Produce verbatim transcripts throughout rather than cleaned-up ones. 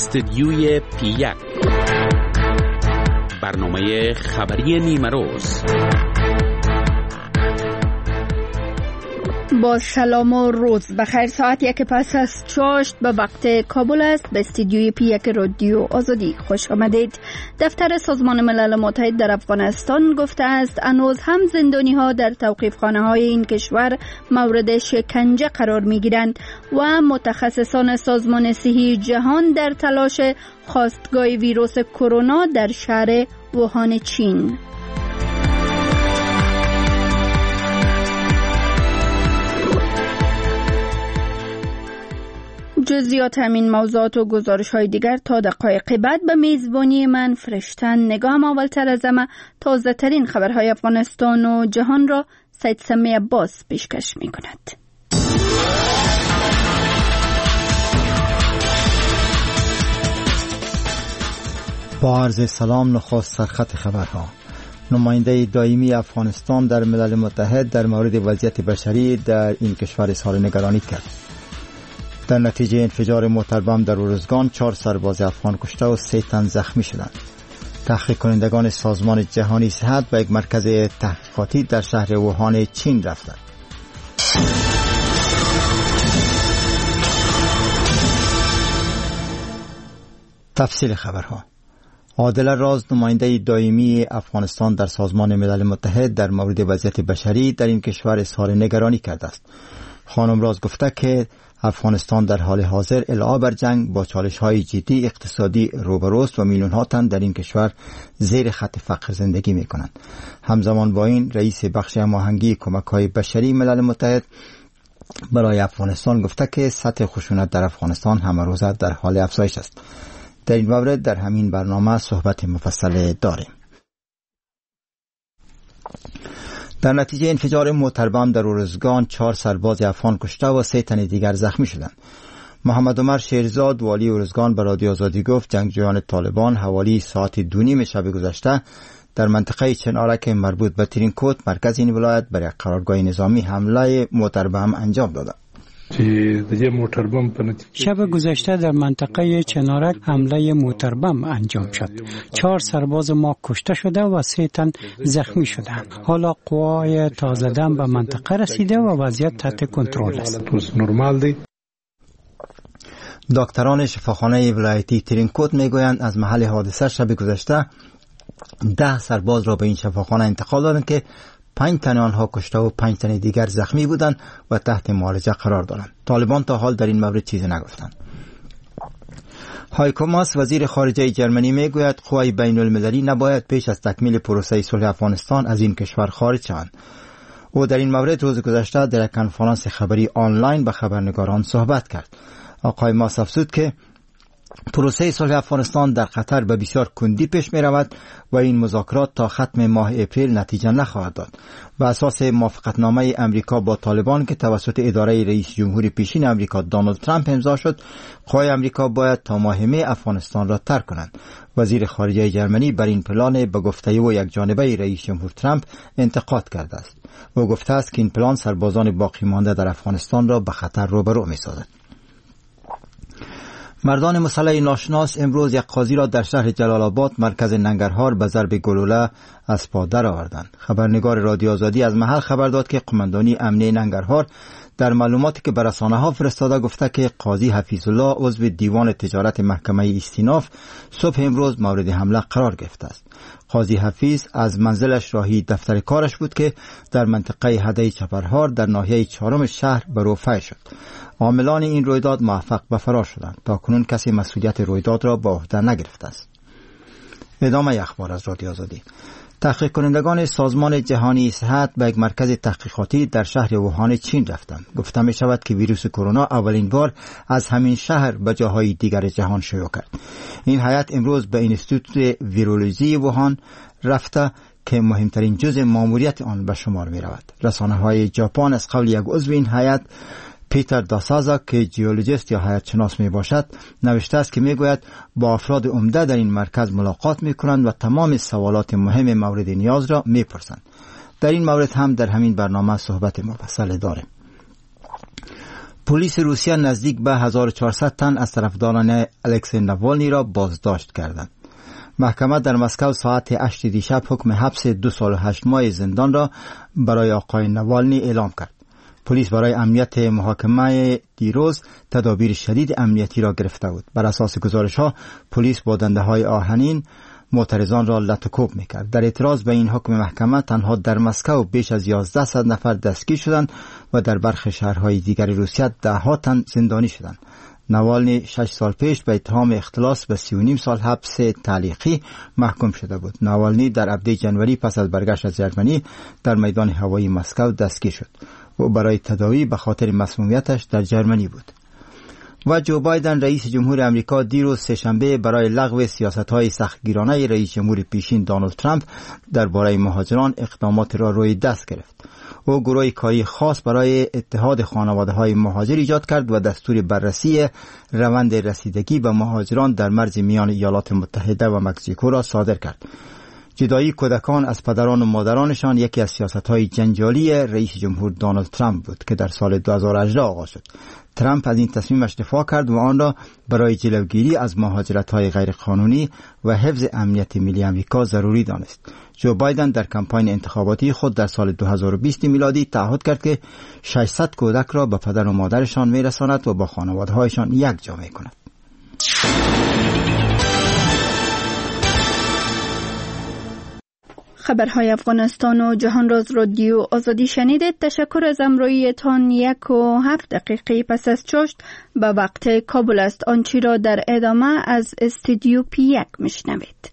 استدیوی پی یک، برنامه خبری نیمه روز. با سلام و روز بخیر. ساعت یک پس از چاشت به وقت کابل است. به استدیوی پی یک رادیو آزادی خوش آمدید. دفتر سازمان ملل متحد در افغانستان گفته است هنوز هم زندانی ها در توقیف خانه های این کشور مورد شکنجه قرار می گیرند و متخصصان سازمان صحی جهان در تلاش خاستگاه ویروس کرونا در شهر ووهان چین. جزئیات همین موضوعات و گزارش های دیگر تا دقایق بعد به میزبانی من فرشتن نگاهم اولتر از همه تازه ترین خبرهای افغانستان و جهان را سید سمی عباس پیشکش می کند. با عرض سلام نخست سرخط خبرها. نماینده دائمی افغانستان در ملل متحد در مورد وضعیت بشری در این کشور اظهار نگرانی کرد. در نتیجه انفجار موتر بم در ارزگان چهار سرباز افغان کشته و سه تن زخمی شدند. تحقیق کنندگان سازمان جهانی صحت به یک مرکز تحقیقاتی در شهر ووهان چین رفتند. تفصیل خبرها. عادل راز، نماینده دائمی افغانستان در سازمان ملل متحد در مورد وضعیت بشری در این کشور اظهار نگرانی کرده است. خانم راز گفته که افغانستان در حال حاضر علاوه بر جنگ با چالش‌های جدی اقتصادی روبروست و میلیون‌ها تن در این کشور زیر خط فقر زندگی می‌کنند. همزمان با این رئیس بخش هماهنگی کمک‌های بشری ملل متحد برای افغانستان گفته که سطح خشونت در افغانستان همه روزه در حال افزایش است. در این مورد در همین برنامه صحبت مفصل داریم. در نتیجه انفجار موتر بم در ارزگان چهار سرباز افغان کشته و سه تن دیگر زخمی شدند. محمد عمر شیرزاد والی ارزگان به رادیو آزادی گفت جنگجویان طالبان حوالی ساعت دو نیم شب گذشته در منطقه چنارک مربوط به ترینکوت مرکز این ولایت بر یک قرارگاه نظامی حمله موتر بم انجام دادند. شب گذشته در منطقه چنارک حمله موتر بم انجام شد. چهار سرباز ما کشته شده و سه تن زخمی شدند. حالا قوای تازه دم به منطقه رسیده و وضعیت تحت کنترل است. دکتران شفاخانه ولایتی ترینکوت میگویند از محل حادثه شب گذشته ده سرباز را به این شفاخانه انتقال دادند که پنج تن آنها کشته و پنج تن دیگر زخمی بودند و تحت معالجه قرار دارند. طالبان تا حال در این مورد چیزی نگفتند. هایکو ماس وزیر خارجه جرمنی میگوید قوای بین المللی نباید پیش از تکمیل پروسه صلح افغانستان از این کشور خارج شوند. او در این مورد روز گذشته در یک کنفرانس خبری آنلاین به خبرنگاران صحبت کرد. آقای ماس افزود که پروسه صلح افغانستان در قطر به بسیار کندی پیش می رود و این مذاکرات تا ختم ماه اپریل نتیجه نخواهد داد. و اساس موافقتنامه امریکا با طالبان که توسط اداره رئیس جمهور پیشین امریکا دونالد ترامپ امضا شد، قوای امریکا باید تا ماه می افغانستان را ترک کنند. وزیر خارجه جرمنی بر این پلان به گفته او یک جانبه رئیس جمهور ترامپ انتقاد کرده است. او گفته است که این پلان سربازان باقی مانده در افغانستان را به خطر روبرو می سازد. مردان مسلح ناشناس امروز یک قاضی را در شهر جلال آباد مرکز ننگرهار به ضرب گلوله از پا درآوردند. خبرنگار رادیو آزادی از محل خبر داد که قماندانی امنیه ننگرهار در معلوماتی که به رسانه‌ها فرستاده گفته که قاضی حفیظ الله عضو دیوان تجارت محکمه استیناف صبح امروز مورد حمله قرار گرفته است. قاضی حفیظ از منزلش راهی دفتر کارش بود که در منطقه هده چپرهار در ناحیه چهارم شهر به رفع شد. عاملان این رویداد موفق به فرار شدند. تاکنون کسی مسئولیت رویداد را به عهده نگرفته است. ادامه اخبار از رادیو آزادی. تحقیق کنندگان سازمان جهانی صحت به یک مرکز تحقیقاتی در شهر ووهان چین رفتند. گفته می شود که ویروس کرونا اولین بار از همین شهر به جاهای دیگر جهان شیوع کرد. این هیئت امروز به اینستیتوت ویرولوژی ووهان رفته که مهمترین جزء ماموریت آن به شمار می رود. رسانه‌های ژاپن از قول یک عضو این هیئت پیتر داسازا که جیولوژیست یا حیات شناس می باشد نوشته است که می گوید با افراد عمده در این مرکز ملاقات می کنند و تمام سوالات مهم مورد نیاز را می پرسند. در این مورد هم در همین برنامه صحبت مفصل داریم. پلیس روسیه نزدیک به هزار و چهارصد تن از طرفداران الکسی ناوالنی را بازداشت کردند. محکمه در مسکو ساعت هشت دیشب حکم حبس دو سال و هشت ماه زندان را برای آقای ناوالنی اعلام کرد. پلیس برای امنیت محاکمه دیروز تدابیر شدید امنیتی را گرفته بود. بر اساس گزارش‌ها پلیس با دنده‌های آهنین معترضان را لطوکوب می‌کرد. در اعتراض به این حکم محکمه تنها در مسکو بیش از یازده صد نفر دستگیر شدند و در برخی شهرهای دیگر روسیه ده ها تن زندانی شدند. ناوالنی شش سال پیش به اتهام اختلاس به سی و نیم سال حبس تعلیقی محکوم شده بود. ناوالنی در هفته ژانویه پس از برگشت از ژرمنی در میدان هوایی مسکو دستگیر شد. او برای تداوی به خاطر مسمومیتش در ژرمنی بود. و جو بایدن رئیس جمهور امریکا دیروز سه‌شنبه برای لغو سیاست‌های سختگیرانه رئیس جمهور پیشین دونالد ترامپ درباره مهاجران اقدامات را روی دست گرفت. او گروه کاری خاص برای اتحاد خانواده‌های مهاجر ایجاد کرد و دستور بررسی روند رسیدگی به مهاجران در مرز میان ایالات متحده و مکزیکو را صادر کرد. جدایی کودکان از پدران و مادرانشان یکی از سیاست‌های جنجالی رئیس جمهور دونالد ترامپ بود که در سال دو هزار و هجده آغاز شد. ترامپ از این تصمیمش دفاع کرد و آن را برای جلوگیری از مهاجرت‌های غیرقانونی و حفظ امنیت ملی آمریکا ضروری دانست. جو بایدن در کمپاین انتخاباتی خود در سال دو هزار و بیست میلادی تعهد کرد که ششصد کودک را به پدر و مادرشان میرساند و با خانواده‌هایشان یک جا می‌کند. خبرهای افغانستان و جهان راز رادیو آزادی شنیدید. تشکر از همراهیتان. یک و هفت دقیقه پس از چاشت به وقت کابل است. آنچه را در ادامه از استودیو پی یک میشنوید.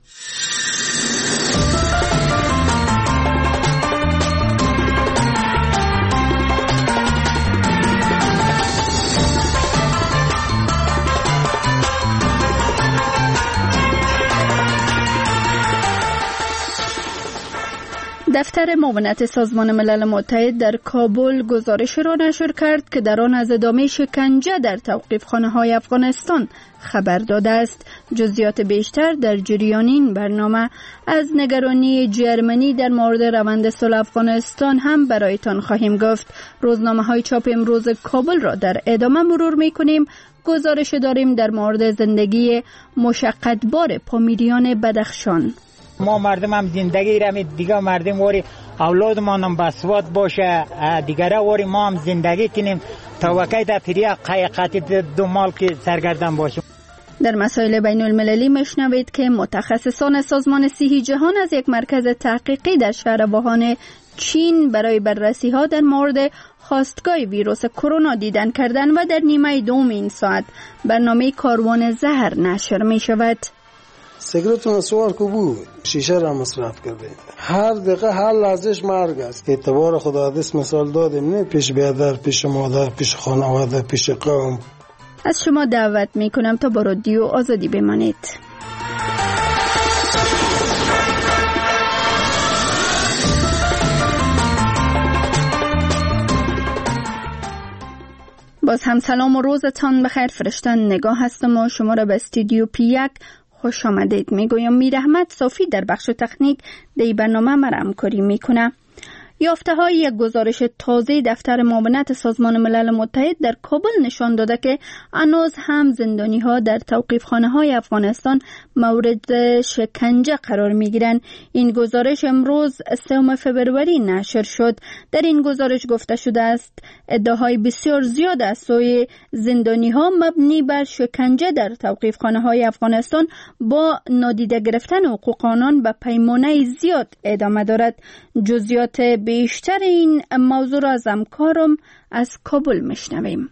دفتر معاونت سازمان ملل متحد در کابل گزارش را نشر کرد که در آن از ادامه شکنجه در توقیفخانه‌های افغانستان خبر داده است. جزئیات بیشتر در جریان این برنامه. از نگرانی جرمنی در مورد روند صلح افغانستان هم برایتان خواهیم گفت. روزنامه‌های چاپ امروز کابل را در ادامه مرور می‌کنیم. گزارش داریم در مورد زندگی مشقت‌بار پامیریان بدخشان. ما مردم هم زندگی را دیگه مردم واری اولاد ما هم بسواد باشه دیگره واری ما هم زندگی کنیم تا وقتی در پیری قیقاتی دو مال که سرگردن باشیم. در مسائل بین المللی مشنوید که متخصصان سازمان صحی جهان از یک مرکز تحقیقی در شهر ووهان چین برای بررسی ها در مورد خاستگاه ویروس کرونا دیدن کردن و در نیمه دوم این ساعت برنامه کاروان زهر نشر می شود. سیگارت مسوار کو بود شیشه را مصرف کرده هر دقیقه هر لحظهش مرگ است. اعتبار خدا دست مثال دادیم نه پیش بیادر پیش مادر پیش خانواده پیش قوم. از شما دعوت می کنم تا با رادیو آزادی بمانید. باز هم سلام و روزتان بخیر. فرشتن نگاه هستم و شما را به استودیو پی یک خوش آمدید میگویم. میر احمد صافی در بخش تکنیک دی برنامه مرا همکاری میکنه. یافته های یک گزارش تازه دفتر معاونت سازمان ملل متحد در کابل نشان داده که هنوز هم زندانی ها در توقیفخانه های افغانستان مورد شکنجه قرار می گیرند. این گزارش امروز سوم فبروری نشر شد. در این گزارش گفته شده است ادعاهای بسیار زیاد از سوی زندانی ها مبنی بر شکنجه در توقیفخانه های افغانستان با نادیده گرفتن حقوق آنان به پیمانه زیاد ادامه دارد. جزئیات بیشتر این موضوع را از همکارم از کابل میشنویم.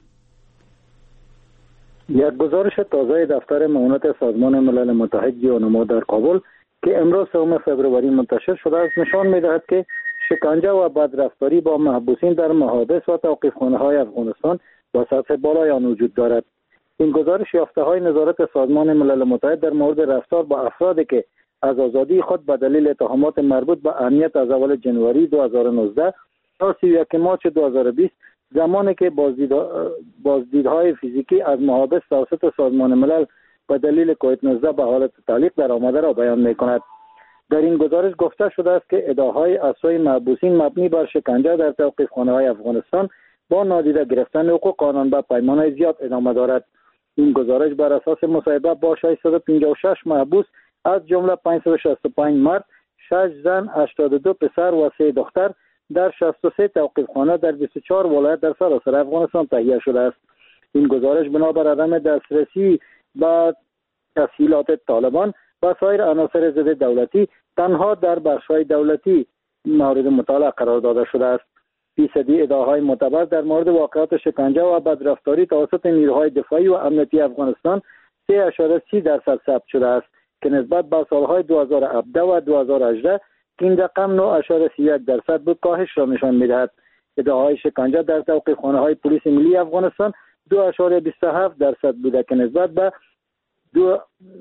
یک گزارش تازه دفتر معاونت سازمان ملل متحد جیانما در کابل که امروز سوم فبروری منتشر شده است نشان می‌دهد که شکنجه و بدرفتاری با محبوسین در محابس و توقیفخانه‌های افغانستان با سطح بالای آن وجود دارد. این گزارش یافته‌های نظارت سازمان ملل متحد در مورد رفتار با افرادی که از آزادی خود به دلیل اتهامات مربوط به امنیت از اول جنوری دو هزار و نوزده تا سی و یک مارس دو هزار و بیست زمانی که بازدید بازدیدهای فیزیکی از محابس توسط سازمان ملل به دلیل کووید نوزده به حالت تعلیق در آمده را بیان می‌کند. در این گزارش گفته شده است که ادعاهای از سوی محبوسین مبنی بر شکنجه در توقیفخانه‌های افغانستان با نادیده گرفتن حقوق قانون به پیمانهای زیاد ادامه دارد. این گزارش بر اساس مصاحبه با ششصد و پنجاه و شش محبوس از جمله پانصد و شصت و پنج مرد، شش زن، هشتاد و دو پسر و سه دختر در شصت و سه توقیفخانه در بیست و چهار ولایت در سراسر افغانستان تهیه شده است. این گزارش بنابر عدم دسترسی به تسهیلات طالبان و سایر عناصر ضد دولتی تنها در بخش‌های دولتی مورد مطالعه قرار داده شده است. فیصدی ادعاهای معتبر در مورد واقعات شکنجه و بدرفتاری توسط نیروهای دفاعی و امنیتی افغانستان سه اشاره سی درصد ثبت شده است که نسبت به سالهای دو هزار و هفده و دو هزار و هجده که این رقم نه اشاره سی یک درصد بود کاهش را نشان می‌دهد. ادعاهای شکنجه در توقیفخانه‌های پلیس ملی افغانستان دو اشاره بیست و هفت درصد بوده که نسبت به دو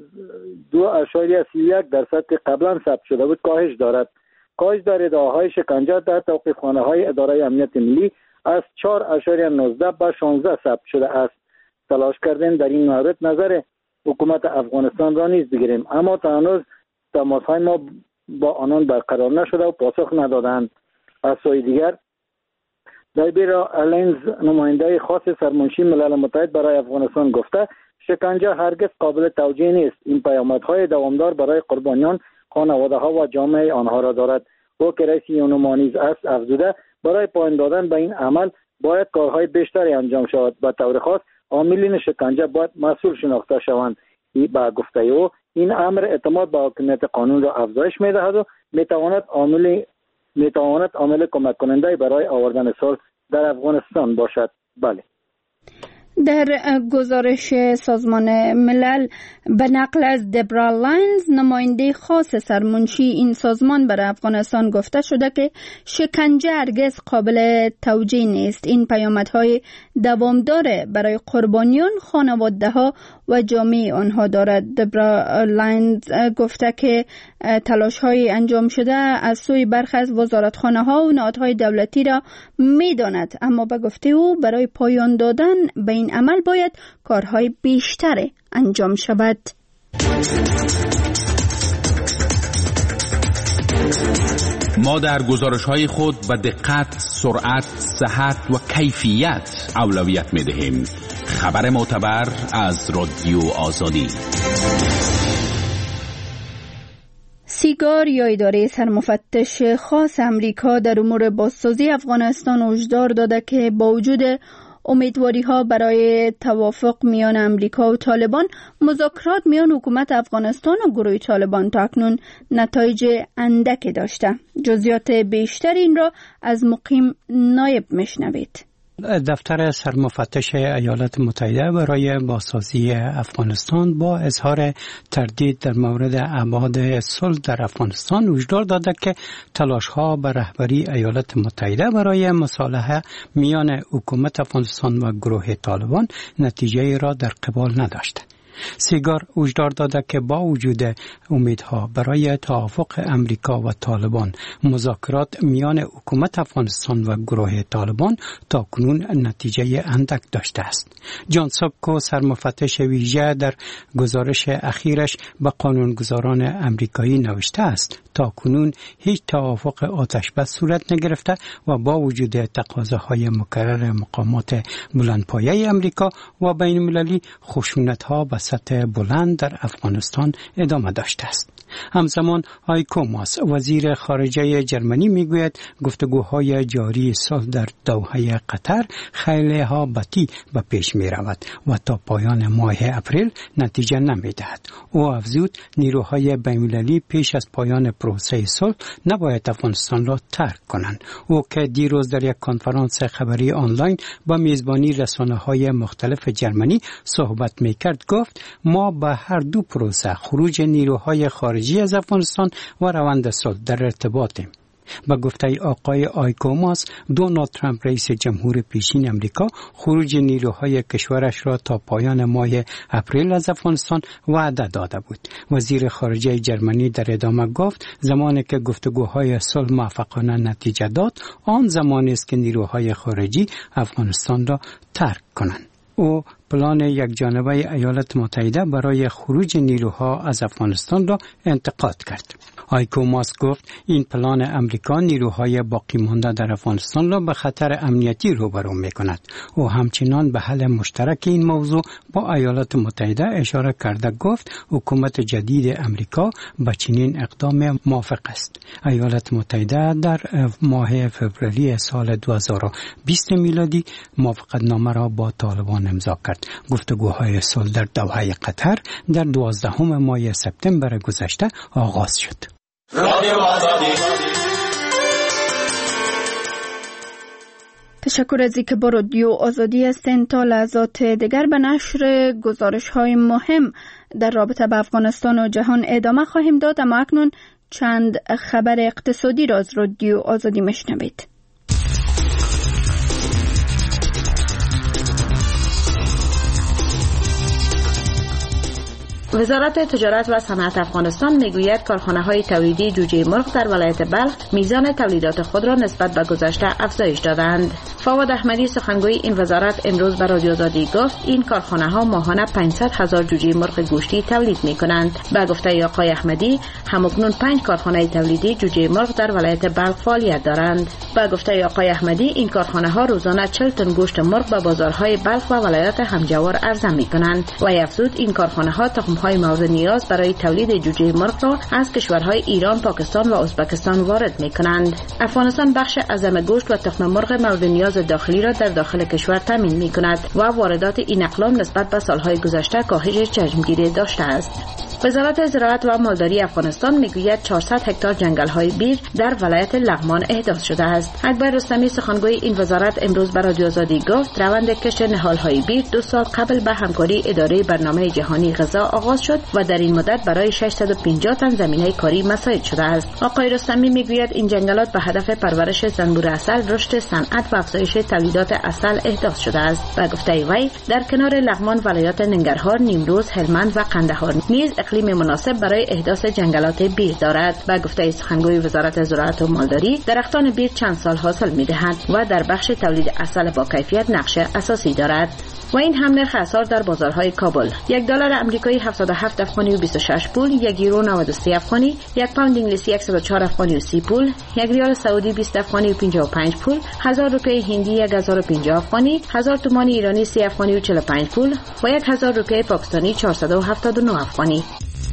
دو اشاره سی یک درصد که قبلا ثبت شده بود کاهش دارد. کاهش در ادعاهای شکنجه در توقیفخانه‌های اداره امنیت ملی از چهار اشاره نوزده به شانزده ثبت شده است. تلاش کردیم در این مورد نظر حکومت افغانستان را نیز بگیریم، اما تا هنوز تماس‌های ما با آنان برقرار نشده و پاسخ ندادند. از سوی دیگر دایبرا الینز نماینده خاص سرمنشی ملل متحد برای افغانستان گفته شکنجه هرگز قابل توجیه نیست. این پیامدهای دوامدار برای قربانیان، خانواده‌ها و جامعه آنها را دارد. او که رئیس یونما نیز است افزوده برای پایان دادن به این عمل باید کارهای بیشتری انجام شود. به طور خاص عاملین شکنجه باید مسئول شناخته شوند. با گفته او این امر اعتماد به حاکمیت قانون را افزایش می‌دهد و می‌تواند عامل می‌تواند عامل کمک کننده برای آوردن صلح در افغانستان باشد. بله. در گزارش سازمان ملل به نقل از دبرا لاینز نماینده خاص سرمنشی این سازمان برای افغانستان گفته شده که شکنجه هرگز قابل توجیه نیست. این پیامدهای دوامدار برای قربانیان، خانواده‌ها و جامعه آنها دارد. دبرا لاینز گفته که تلاش‌های انجام شده از سوی برخی از وزارتخانه‌ها و نهادهای دولتی را می‌داند، اما به گفته او برای پایان دادن به این عمل باید کارهای بیشتر انجام شود. ما در گزارش‌های خود به دقت، سرعت، صحت و کیفیت اولویت می‌دهیم. خبر معتبر از رادیو آزادی. سیگار یا اداره سرمفتش خاص امریکا در امور بازسازی افغانستان هشدار داده که با وجود امیدواری‌ها برای توافق میان امریکا و طالبان، مذاکرات میان حکومت افغانستان و گروه طالبان تا اکنون نتایج اندک داشته. جزئیات بیشتر این را از مقیم نایب میشنوید. دفتر سرمفتش ایالات متحده برای بازسازی افغانستان با اظهار تردید در مورد ابعاد صلح در افغانستان هشدار داده که تلاش‌ها به رهبری ایالات متحده برای مصالحه میان حکومت افغانستان و گروه طالبان نتیجه را در قبال نداشته. سیگار هشدار داده که با وجود امیدها برای توافق امریکا و طالبان، مذاکرات میان حکومت افغانستان و گروه طالبان تا کنون نتیجه اندک داشته است. جان سابکو سرمفتش ویژه در گزارش اخیرش به قانونگذاران امریکایی نوشته است تا کنون هیچ توافق آتش بس صورت نگرفته و با وجود تقاضاهای مکرر مقامات بلندپایه امریکا و بین المللی خشونت‌ها به سطح بلند در افغانستان ادامه داشته است. همزمان هایکو ماس وزیر خارجه جرمنی میگوید گفتگوهای جاری صلح در دوحه قطر خیلی ها بطی به پیش می رود و تا پایان ماه اپریل نتیجه نمی دهد. او افزود نیروهای بین‌المللی پیش از پایان پروسه صلح نباید افغانستان را ترک کنند. او که دیروز در یک کنفرانس خبری آنلاین با میزبانی رسانه‌های مختلف جرمنی صحبت میکرد گفت ما به هر دو پروسه خروج نیروهای خارجی از افغانستان و روند صلح در ارتباطیم. با گفته آقای آیکوماس، دونالد ترامپ رئیس جمهور پیشین امریکا خروج نیروهای کشورش را تا پایان ماه اپریل از افغانستان وعده داده بود. وزیر خارجه جرمنی در ادامه گفت زمانی که گفتگوهای صلح موفقانه نتیجه داد، آن زمانی است که نیروهای خارجی افغانستان را ترک کنند. او پلان یک جانبه ایالات متحده برای خروج نیروها از افغانستان را انتقاد کرد. هایکو ماس گفت این پلان امریکا نیروهای باقی مانده در افغانستان را به خطر امنیتی روبرو می‌کند. او همچنان به حل مشترک این موضوع با ایالات متحده اشاره کرده گفت حکومت جدید امریکا با چنین اقدام موافق است. ایالات متحده در ماه فوریه سال دو هزار و بیست میلادی موافقتنامه را با طالبان امضا کرد. گفتگوهای صلح در دوحه قطر در دوازدهم ماه سپتامبر گذشته آغاز شد. رادیو آزادی. تشکر از اینکه با رادیو آزادی هستین. تا لحظات دیگر به نشر گزارش های مهم در رابطه با افغانستان و جهان ادامه خواهیم داد، اما اکنون چند خبر اقتصادی را از رادیو آزادی میشنوید. وزارت تجارت و صنعت افغانستان میگوید کارخانه‌های تولیدی جوجه مرغ در ولایت بلخ میزان تولیدات خود را نسبت به گذشته افزایش دادند. فواد احمدی سخنگوی این وزارت امروز به رادیو آزادی گفت این کارخانه‌ها ماهانه پانصد هزار جوجه مرغ گوشتی تولید می‌کنند. به گفته آقای احمدی همکنون پنج کارخانه تولیدی جوجه مرغ در ولایت بلخ فعالیت دارند. به گفته آقای احمدی این کارخانه‌ها روزانه چهل تن گوشت مرغ به بازارهای بلخ و ولایت همجوار عرضه می‌کنند. و افزود این کارخانه‌ها تخم های مورد نیاز برای تولید جوجه مرغ را از کشورهای ایران، پاکستان و ازبکستان وارد می‌کنند. افغانستان بخش اعظم گوشت و تخم مرغ مورد نیاز داخلی را در داخل کشور تامین می‌کند و واردات این اقلام نسبت به سالهای گذشته کاهش چشمگیری داشته است. وزارت زراعت و مالداری افغانستان میگوید چهارصد هکتار جنگل‌های بیر در ولایت لغمان احداث شده است. اکبر رستمی سخنگوی این وزارت امروز به رادیو آزادی گفت روند کشت نهال‌های بیر دو سال قبل به همکاری اداره برنامه جهانی غذا آغاز شد و در این مدت برای ششصد و پنجاه تن زمینه کاری مساعد شده است. آقای رستمی میگوید این جنگلات به هدف پرورش زنبور عسل، رشد صنعت و افزایش تولیدات عسل احداث شده است. و گفته وی در کنار لغمان ولایات ننگرهار، نیمروز، هلمند و قندهار نیز اقلیم مناسب برای احداث جنگلات بیر دارد. و گفته سخنگوی وزارت زراعت و مالداری درختان بیر چند سال حاصل میدهند و در بخش تولید عسل با کیفیت نقش اساسی دارد. و این هم نرخ اسعار در بازارهای کابل: یک دلار آمریکایی هفتاد و هفت افغانی و بیست و شش پول، یک یورو نود و سه افغانی، یک پوند انگلیسی صد و چهار افغانی و سی پول، یک ریال سعودی بیست افغانی و پنجاه و پنج پول، هزار روپیه هندی یک هزار و پنجاه افغانی، هزار تومان ایرانی سی افغانی و چهل و پنج پول و یک هزار روپیه پاکستانی چهارصد و هفتاد و نه افغانی.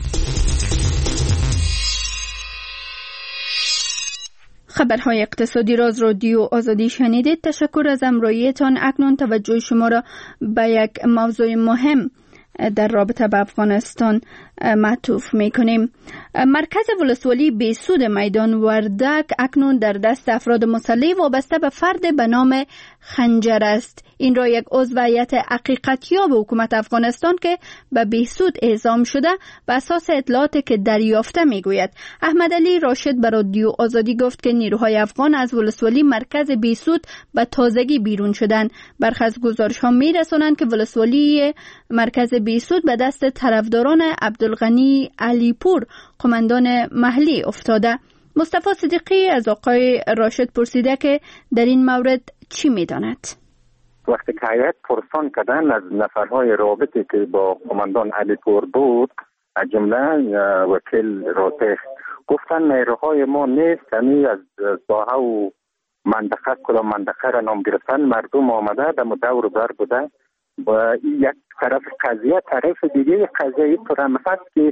خبرهای اقتصادی را از رادیو آزادی شنیدید. تشکر از همراهیتان. اکنون توجه شما را به یک موضوع مهم در رابطه با افغانستان معطوف میکنیم. مرکز ولسوالی بیسود میدان وردک اکنون در دست افراد مسلح وابسته به فرد به نام خنجر است. این را یک عضو هیئت حقیقتیاب حکومت افغانستان که به بیسود اعزام شده به اساس اطلاعاتی که دریافته میگوید. احمد علی راشد به رادیو آزادی گفت که نیروهای افغان از ولسوالی مرکز بیسود به تازگی بیرون شدند. برخی از گزارش‌ها میرسانند که ولسوالی مرکز بیسود به دست طرفداران عبدالغنی علیپور قماندان محلی افتاده. مصطفی صدیقی از آقای راشد پرسیده که در این مورد چی میداند. وقتی که هیئت پرسان کردن از نفرهای رابطی که با قماندان علیپور بود، از جمله وکیل راتخ، گفتن نیروهای ما نیست، یعنی از ساحه و منطقه کدام منطقه را نام گرفتن، مردم آمده در دور بر بوده و این یک طرف قضیه. طرف دیگه قضیه این طور هم هست که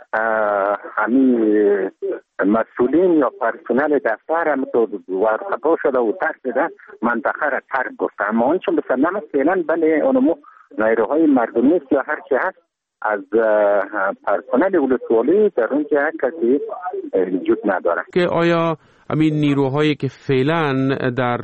همین مسئولین یا پرسنل دفتر هم تو ورخطا شده و ترک ده منطقه را ترک گفته. اما آنچه مسلم است فعلا بله اونمو نیروهای مردمی است یا هر چی هست از پرسنل ولسوالی در اونجا کسی وجود نداره. که آیا همین نیروهایی که فعلا در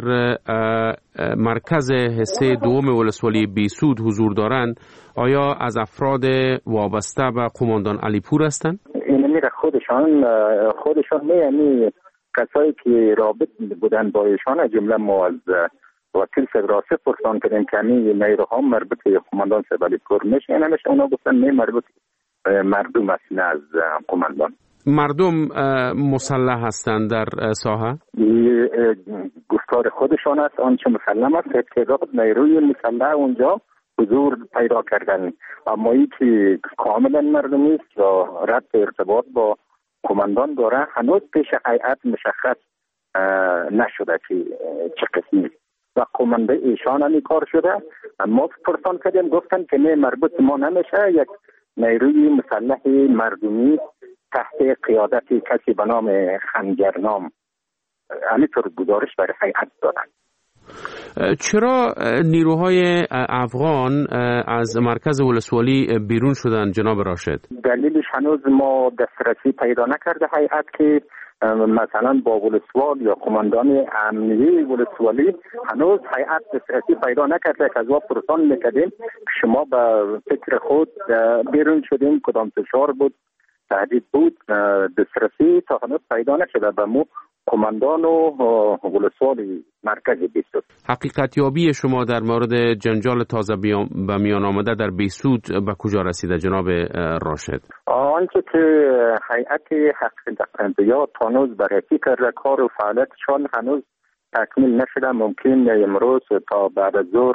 مرکز حصه دوم ولسوالی بیسود حضور دارند آیا از افراد وابسته به قماندان علیپور هستند؟ این میره خودشان خودشان میانی کسایی که رابط بودن با ایشان، از جمله ما از وکیل سبراسی پرسان کردیم که همین نیروها مربوط به قماندان صاحب علیپور میشه، اینا میشه اونا گفتن نه مربوط مردم است نه از قماندان. مردم مسلح هستند در ساحه؟ گفتار خودشان است. آنچه مسلم است تعداد نیروی مسلح اونجا حضور پیدا کردن. اما ای که کاملا مردمی است و رد ارتباط با کماندان داره، هنوز پیش هیئت مشخص نشده که چه قسمی و کمانده ایشان همی کار شده. ما پرسان کردیم، گفتن که نه، مربوط ما نمیشه، یک نیروی مسلح مردمی تحت قیادت کسی به نام خنجرنام همینطور گزارش برای هیئت دادن. چرا نیروهای افغان از مرکز ولسوالی بیرون شدن جناب راشد؟ دلیلش هنوز ما دسترسی پیدا نکرده هیئت که مثلا با ولسوال یا قماندان امنیه ولسوالی هنوز هیئت دسترسی پیدا نکرده که از ما پرسان میکردیم شما به فکر خود بیرون شدیم، کدام فشار بود، تهدید بود، دسترسی تا هنوز پیدا نشده به مو کماندان و ولسوالی مرکز بیسود. حقیقت یابی شما در مورد جنجال تازه به میان آمده در بیسود به کجا رسیده جناب راشد؟ آنچه که هیئت حقیقت یابی هنوز بررسی کرده، کار و فعالیتشان هنوز تکمیل نشده، ممکن امروز تا بعد از ظهر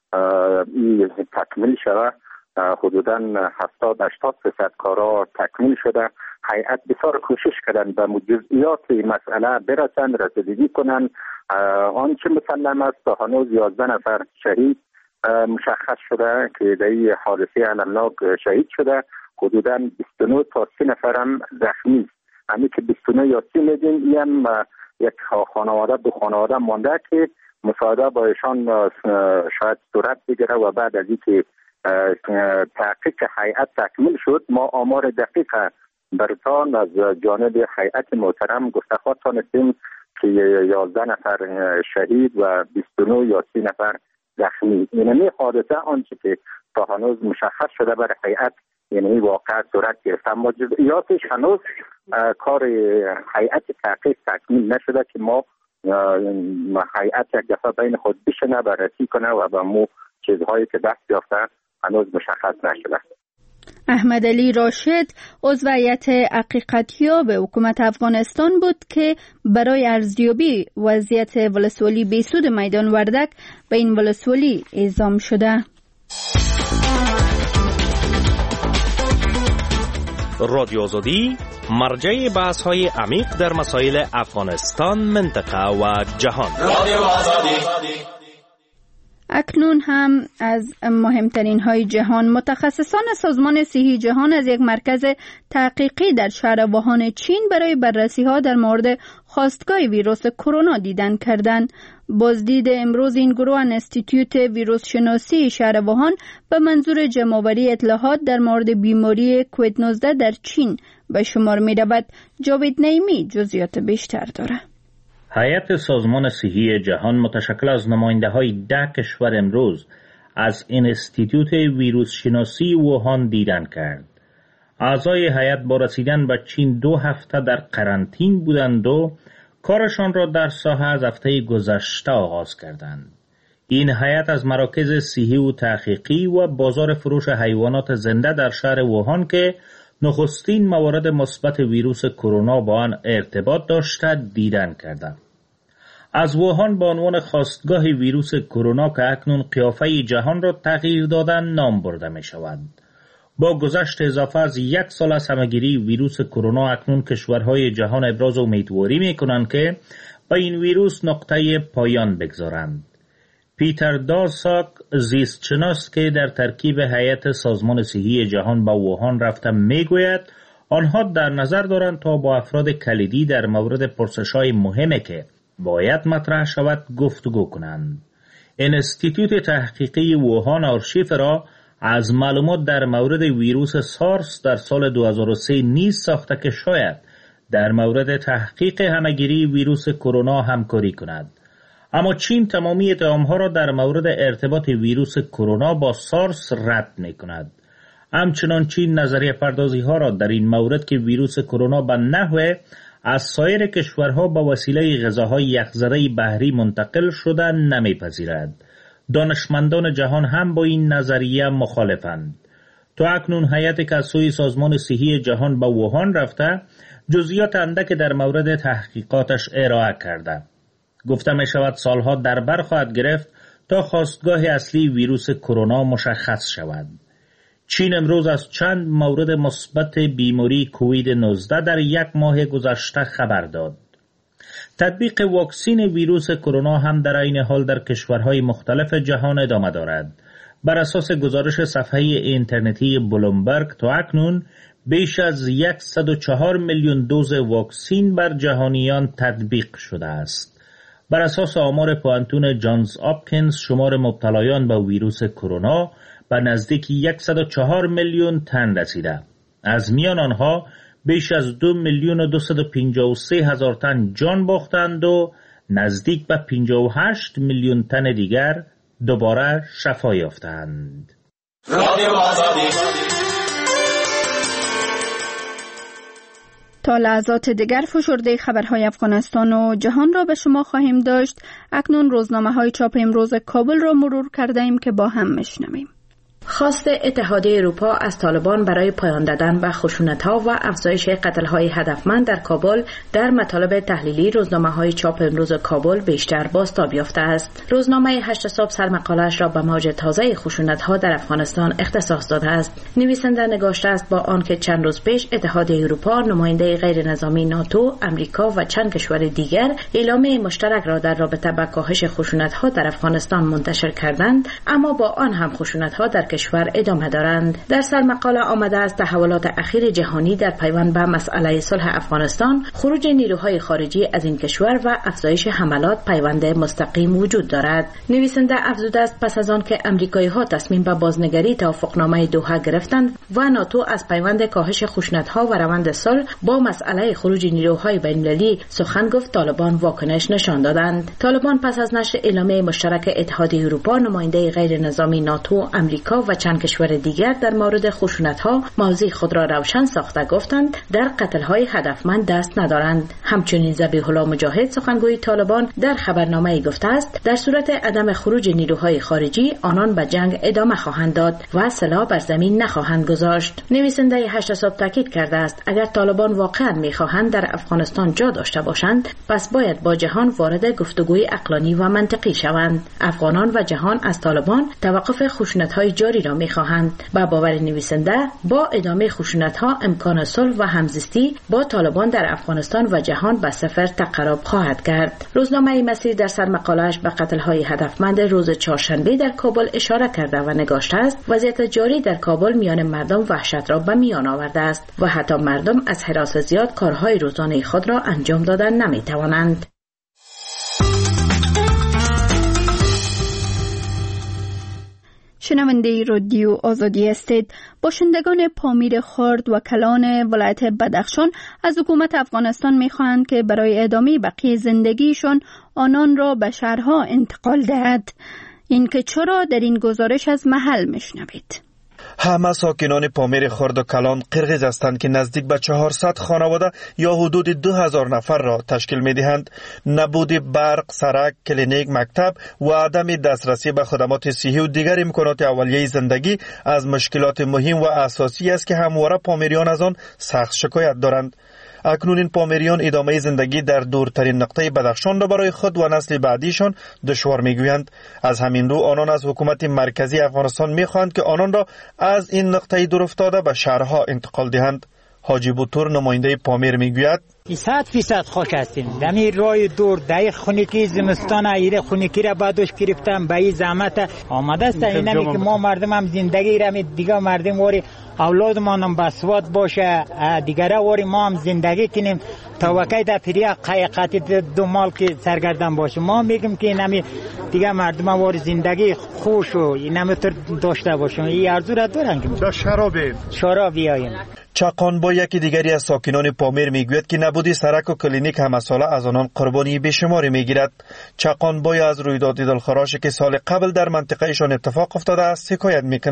تکمیل شود. حدوداً هفتاد هشتاد درصد کارا تکمیل شده. هیئت بسیار کوشش کردن به جزئیات مسئله برسن، رسیدگی کنن. آنچه مسلم است تا هنوز یازده نفر شهید مشخص شده که در این حادثه المناک شهید شده. حدوداً بیست و نه تا سی نفر هم زخمی است. همین که بیست و نه یا سی میگیم، این هم یک خانواده دو خانواده مانده که مساعده با ایشان شاید صورت بگیره و بعد از اینکه تحقیق هیئت تکمیل شد ما آمار دقیق برتان از جانب هیئت محترم گفتخواه تانستیم که یازده نفر شهید و بیست و نه یا سی نفر زخمی. یعنی حادثه آنچه که تا هنوز مشخص شده برای هیئت، یعنی واقع صورت گرفت، اما جزئیاتش هنوز کار هیئت تحقیق تکمیل نشده که ما هیئت یک دفعه بین خود بشنه، بررسی کنه و به مو چیزهایی که دست یافته هنوز مشخص نشده. احمد علی راشد عضو هیئت حقیقتیاب حکومت افغانستان بود که برای ارزیابی وضعیت ولسوالی بیسود میدان وردک به این ولسوالی اعزام شده. رادیو آزادی مرجع بحث های عمیق در مسائل افغانستان، منطقه و جهان. رادیو آزادی. اکنون هم از مهمترین های جهان. متخصصان سازمان صحی جهان از یک مرکز تحقیقی در شهر ووهان چین برای بررسی ها در مورد خاستگاه ویروس کرونا دیدن کردند. بازدید امروز این گروه انستیتیوت ویروس شناسی شهر ووهان به منظور جمع‌آوری اطلاعات در مورد بیماری کووید نوزده در چین به شمار می رود. جاوید نعیمی جزئیات بیشتر دارد. هیئت سازمان صحی جهان متشکل از نماینده‌های ده کشور امروز از انستیتوت ویروس شناسی ووهان دیدن کرد. اعضای هیئت با رسیدن به چین دو هفته در قرنطین بودند و کارشان را در ساحه از هفته گذشته آغاز کردند. این هیئت از مراکز صحی و تحقیقی و بازار فروش حیوانات زنده در شهر ووهان که نخستین موارد مثبت ویروس کرونا با آن ارتباط داشته دیدن کردند. از ووهان به عنوان خاستگاه ویروس کرونا که اکنون قیافه جهان را تغییر دادن نام برده می شود. با گذشت اضافه از یک سال از همهگیری ویروس کرونا اکنون کشورهای جهان ابراز امیدواری می کنند که به این ویروس نقطه پایان بگذارند. پیتر دارساک زیستشناس که در ترکیب هیئت سازمان صحی جهان به ووهان رفته می گوید آنها در نظر دارند تا با افراد کلیدی در مورد پرسش‌های مهمی که باید مطرح شود گفتگو کنند. انستیتوت تحقیقی ووهان آرشیف را از معلومات در مورد ویروس سارس در سال دو هزار و سه نیز ساخته که شاید در مورد تحقیق همهگیری ویروس کرونا همکاری کند. اما چین تمامی اتهام‌ها را در مورد ارتباط ویروس کرونا با سارس رد می‌کند. همچنان چین نظریه پردازی ها را در این مورد که ویروس کرونا به نحو از سایر کشورها با وسیله غذاهای یخزده بحری منتقل شده نمیپذیرد. دانشمندان جهان هم با این نظریه مخالفند. تا اکنون هیئت که از سوی سازمان صحی جهان به ووهان رفته جزئیات اندک در مورد تحقیقاتش ارائه کرده. گفته می شود سالها در بر خواهد گرفت تا خاستگاه اصلی ویروس کرونا مشخص شود. چین امروز از چند مورد مثبت بیماری کووید نوزده در یک ماه گذشته خبر داد. تطبیق واکسین ویروس کرونا هم در این حال در کشورهای مختلف جهان ادامه دارد. بر اساس گزارش صفحه اینترنتی بلومبرگ تا اکنون بیش از صد و چهار میلیون دوز واکسین بر جهانیان تطبیق شده است. بر اساس آمار پوانتون جانز آپکینز شمار مبتلایان به ویروس کرونا به نزدیک صد و چهار میلیون تن رسیده. از میان آنها بیش از دو میلیون و دویست و پنجاه و سه هزار تن جان باختند و نزدیک به پنجاه و هشت میلیون تن دیگر دوباره شفا یافتند. تا لحظات دیگر فشرده خبرهای افغانستان و جهان را به شما خواهیم داشت. اکنون روزنامه های چاپ امروز کابل را مرور کرده ایم که با هم میشنویم. خواست اتحادیه اروپا از طالبان برای پایان دادن به خشونت‌ها و افزایش قتل‌های هدفمند در کابل در مطالب تحلیلی روزنامه‌های چاپ امروز کابل بیشتر بازتاب یافته است. روزنامه هشت صبح سرمقاله‌اش را به موج تازه خشونت‌ها در افغانستان اختصاص داده است. نویسنده نگاشته است با آنکه چند روز پیش اتحادیه اروپا، نماینده غیر نظامی ناتو، امریکا و چند کشور دیگر اعلامیه مشترک را در رابطه با کاهش خشونت‌ها در افغانستان منتشر کردند، اما با آن هم خشونت‌ها در کشور ادامه دارند. در سرمقاله آمده است تحولات اخیر جهانی در پیوند به مسئله صلح افغانستان، خروج نیروهای خارجی از این کشور و افزایش حملات پیوند مستقیم وجود دارد. نویسنده افزوده است پس از آن که امریکایی‌ها تصمیم به بازنگری توافقنامه دوحه گرفتند و ناتو از پیوند کاهش خشونت‌ها و روند صلح با مسئله خروج نیروهای بین‌المللی سخن گفت، طالبان واکنش نشان دادند. طالبان پس از نشر اعلامیه مشترک اتحادیه اروپا، نماینده غیر نظامی ناتو، امریکا و چند کشور دیگر در مورد خشونت‌ها موضع خود را روشن ساخته گفتند در قتل‌های هدفمند دست ندارند. همچنین ذبیح الله مجاهد، سخنگوی طالبان، در خبرنامه‌ای گفته است در صورت عدم خروج نیروهای خارجی آنان به جنگ ادامه خواهند داد و سلاح بر زمین نخواهند گذاشت. نویسنده هشت صبح تاکید کرده است اگر طالبان واقعا می‌خواهند در افغانستان جا داشته باشند، پس باید با جهان وارد گفتگوی عقلانی و منطقی شوند. افغانان و جهان از طالبان توقف خشونت‌های جاری را می‌خواهند. با باور نویسنده با ادامه خشونت‌ها امکان صلح و همزیستی با طالبان در افغانستان و جهان به صفر تقرب خواهد کرد. روزنامه مسیر در سرمقاله‌اش به قتل‌های هدفمند روز چهارشنبه در کابل اشاره کرده و نگاشته است وضعیت جاری در کابل میان مردم وحشت را به میان آورده است و حتی مردم از هراس زیاد کارهای روزانه خود را انجام دادن نمی‌توانند. شنونده رادیو آزادی هستید. باشندگان پامیر خرد و کلان ولایت بدخشان از حکومت افغانستان می‌خواهند که برای ادامه بقیه زندگیشان آنان را به شهرها انتقال دهد. این که چرا در این گزارش از محل میشنوید. همه ساکنان پامیر خرد و کلان قرغیز هستند که نزدیک به چهارصد خانواده یا حدود دو هزار نفر را تشکیل می دهند. نبود برق، سرک، کلینیک، مکتب و عدم دسترسی به خدمات صحی و دیگر امکانات اولیه زندگی از مشکلات مهم و اساسی است که همواره پامیریان از آن سخت شکایت دارند. اکنون این پامیریان ادامه زندگی در دورترین نقطه بدخشان را برای خود و نسل بعدیشان دشوار میگویند. از همین رو آنان از حکومت مرکزی افغانستان میخواهند که آنان را از این نقطه دور افتاده به شهرها انتقال دهند. حاجی بوتور، نماینده پامیر، میگوید صد فیصد خوش هستیم. دمی رای دور دای خونیکی زمستان ایره خونیکی را بعدش گرفتم به این زحمت آمده است. اینمی که ما مردم هم زندگی را می دیگه مردم واری اولادمان هم بسواد باشه، دیگره واری ما هم زندگی کنیم تا وقتی در پریا قیقاتی دو مال که سرگردن باشه. ما میگیم که اینمی دیگه مردم هم واری زندگی خوش و اینمی تر داشته باشیم. این ارزو را دارن که شرابی شرابی آیم. چاقان با یکی دیگری از ساکنان پامیر میگوید که نبودی سرک و کلینیک همه ساله از آنان قربانی بیشماری میگیرد. چاقان با از رویداد دلخراشی که سال قبل در منطقه ایشان اتفاق افتاده است شکایت میکند.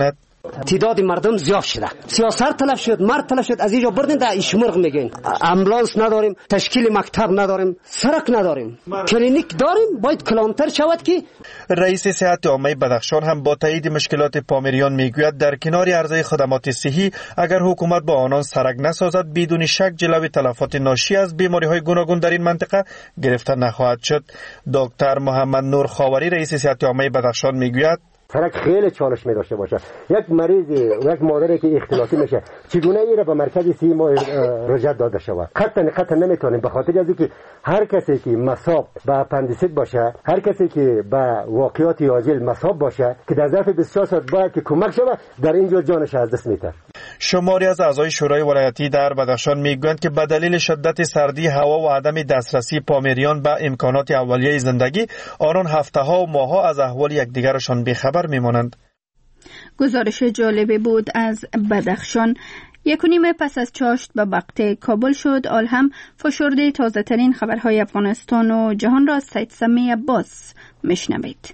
تعداد مردم زیاد شده، سیاست تلف شد، مرد تلف شد. از اینجا بردین در اشمرغ میگین امبولانس نداریم، تشکیل مکتب نداریم، سرک نداریم، کلینیک داریم، باید کلانتر شود. که رئیس صحت عامه بدخشان هم با تایید مشکلات پامیریان میگوید در کنار عرضه خدمات صحی اگر حکومت با آنان سرک نسازد بدون شک جلوی تلفات ناشی از بیماری‌های گوناگون در این منطقه گرفته نخواهد شد. دکتر محمد نور خاوری رئیس صحت عامه بدخشان میگوید سرک خیلی چالش می داشته باشه. یک مریض، یک مادری که اختلاطی میشه چگونه این را به مرکز صحی ما رجوع داده شود؟ قطعا قطعا نمیتونیم، به خاطر از اینکه هر کسی که مصاب به اپندیسیت باشه، هر کسی که به واقعات عاجل مصاب باشه که در ظرف بیست و چهار ساعت باید که کمک شود، در اینجا جانش از دست میده. شماری از اعضای شورای ولایتی در بدخشان میگویند که به دلیل شدت سردی هوا و عدم دسترسی پامیریان به امکانات اولیه زندگی، آنان هفته ها و ماه ها از احوال یکدیگرشان بیخبر میمانند. گزارش جالبی بود از بدخشان. یک و نیم پس از چاشت به وقت کابل شد. آل هم فشرده تازه ترین خبرهای افغانستان و جهان را سید سمی عباس میشنوید.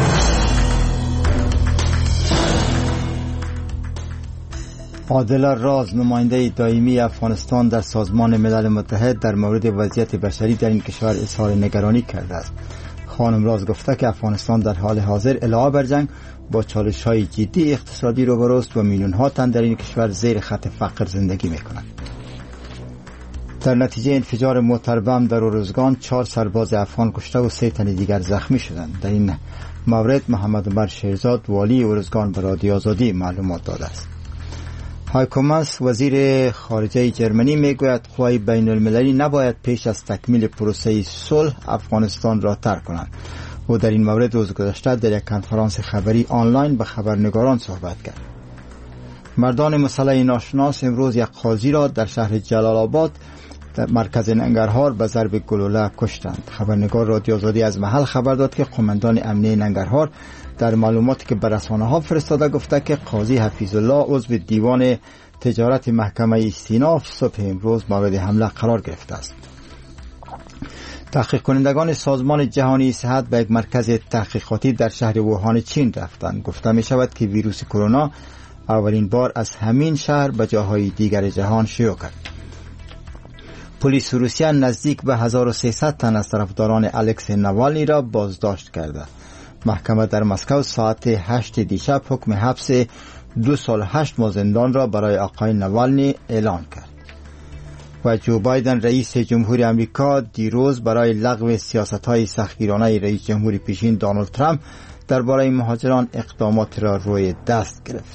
عادل راز نماینده دائمی افغانستان در سازمان ملل متحد در مورد وضعیت بشری در این کشور اظهار نگرانی کرده است. خانم راز گفته که افغانستان در حال حاضر علاوه بر جنگ با چالش‌های جدی اقتصادی روبروست و میلیون‌ها تن در این کشور زیر خط فقر زندگی می‌کنند. در نتیجه انفجار موتر بم در اروزگان چهار سرباز افغان کشته و سه تن دیگر زخمی شدند. در این مورد محمد عمر شیرزاد والی اروزگان به رادیو آزادی معلومات داده است. هایکو ماس وزیر خارجه جرمنی میگوید قوای بین المللی نباید پیش از تکمیل پروسه صلح افغانستان را ترک کنند. او در این مورد روز گذشته در یک کنفرانس خبری آنلاین به خبرنگاران صحبت کرد. مردان مسلح ناشناس امروز یک قاضی را در شهر جلال آباد در مرکز ننگرهار به ضرب گلوله کشتند. خبرنگار رادیو آزادی از محل خبر داد که قماندان امنیه ننگرهار در معلوماتی که به رسانه‌ها فرستاده گفته که قاضی حفیظ الله عضو دیوان تجارت محکمه استیناف صبح امروز مورد حمله قرار گرفته است. تحقیق کنندگان سازمان جهانی صحت به یک مرکز تحقیقاتی در شهر ووهان چین رفتند. گفته می شود که ویروس کرونا اولین بار از همین شهر به جاهای دیگر جهان شیوع کرد. پلیس روسیه نزدیک به هزار و سیصد تن از طرفداران الکس نوالنی را بازداشت کرده. محکمه در مسکو ساعت هشت دیشب حکم حبس دو سال هشت ماه زندان را برای آقای نوالنی اعلان کرد. و جو بایدن رئیس جمهوری آمریکا دیروز برای لغو سیاست‌های سختگیرانه رئیس جمهوری پیشین دونالد ترامپ درباره مهاجران اقدامات را روی دست گرفت.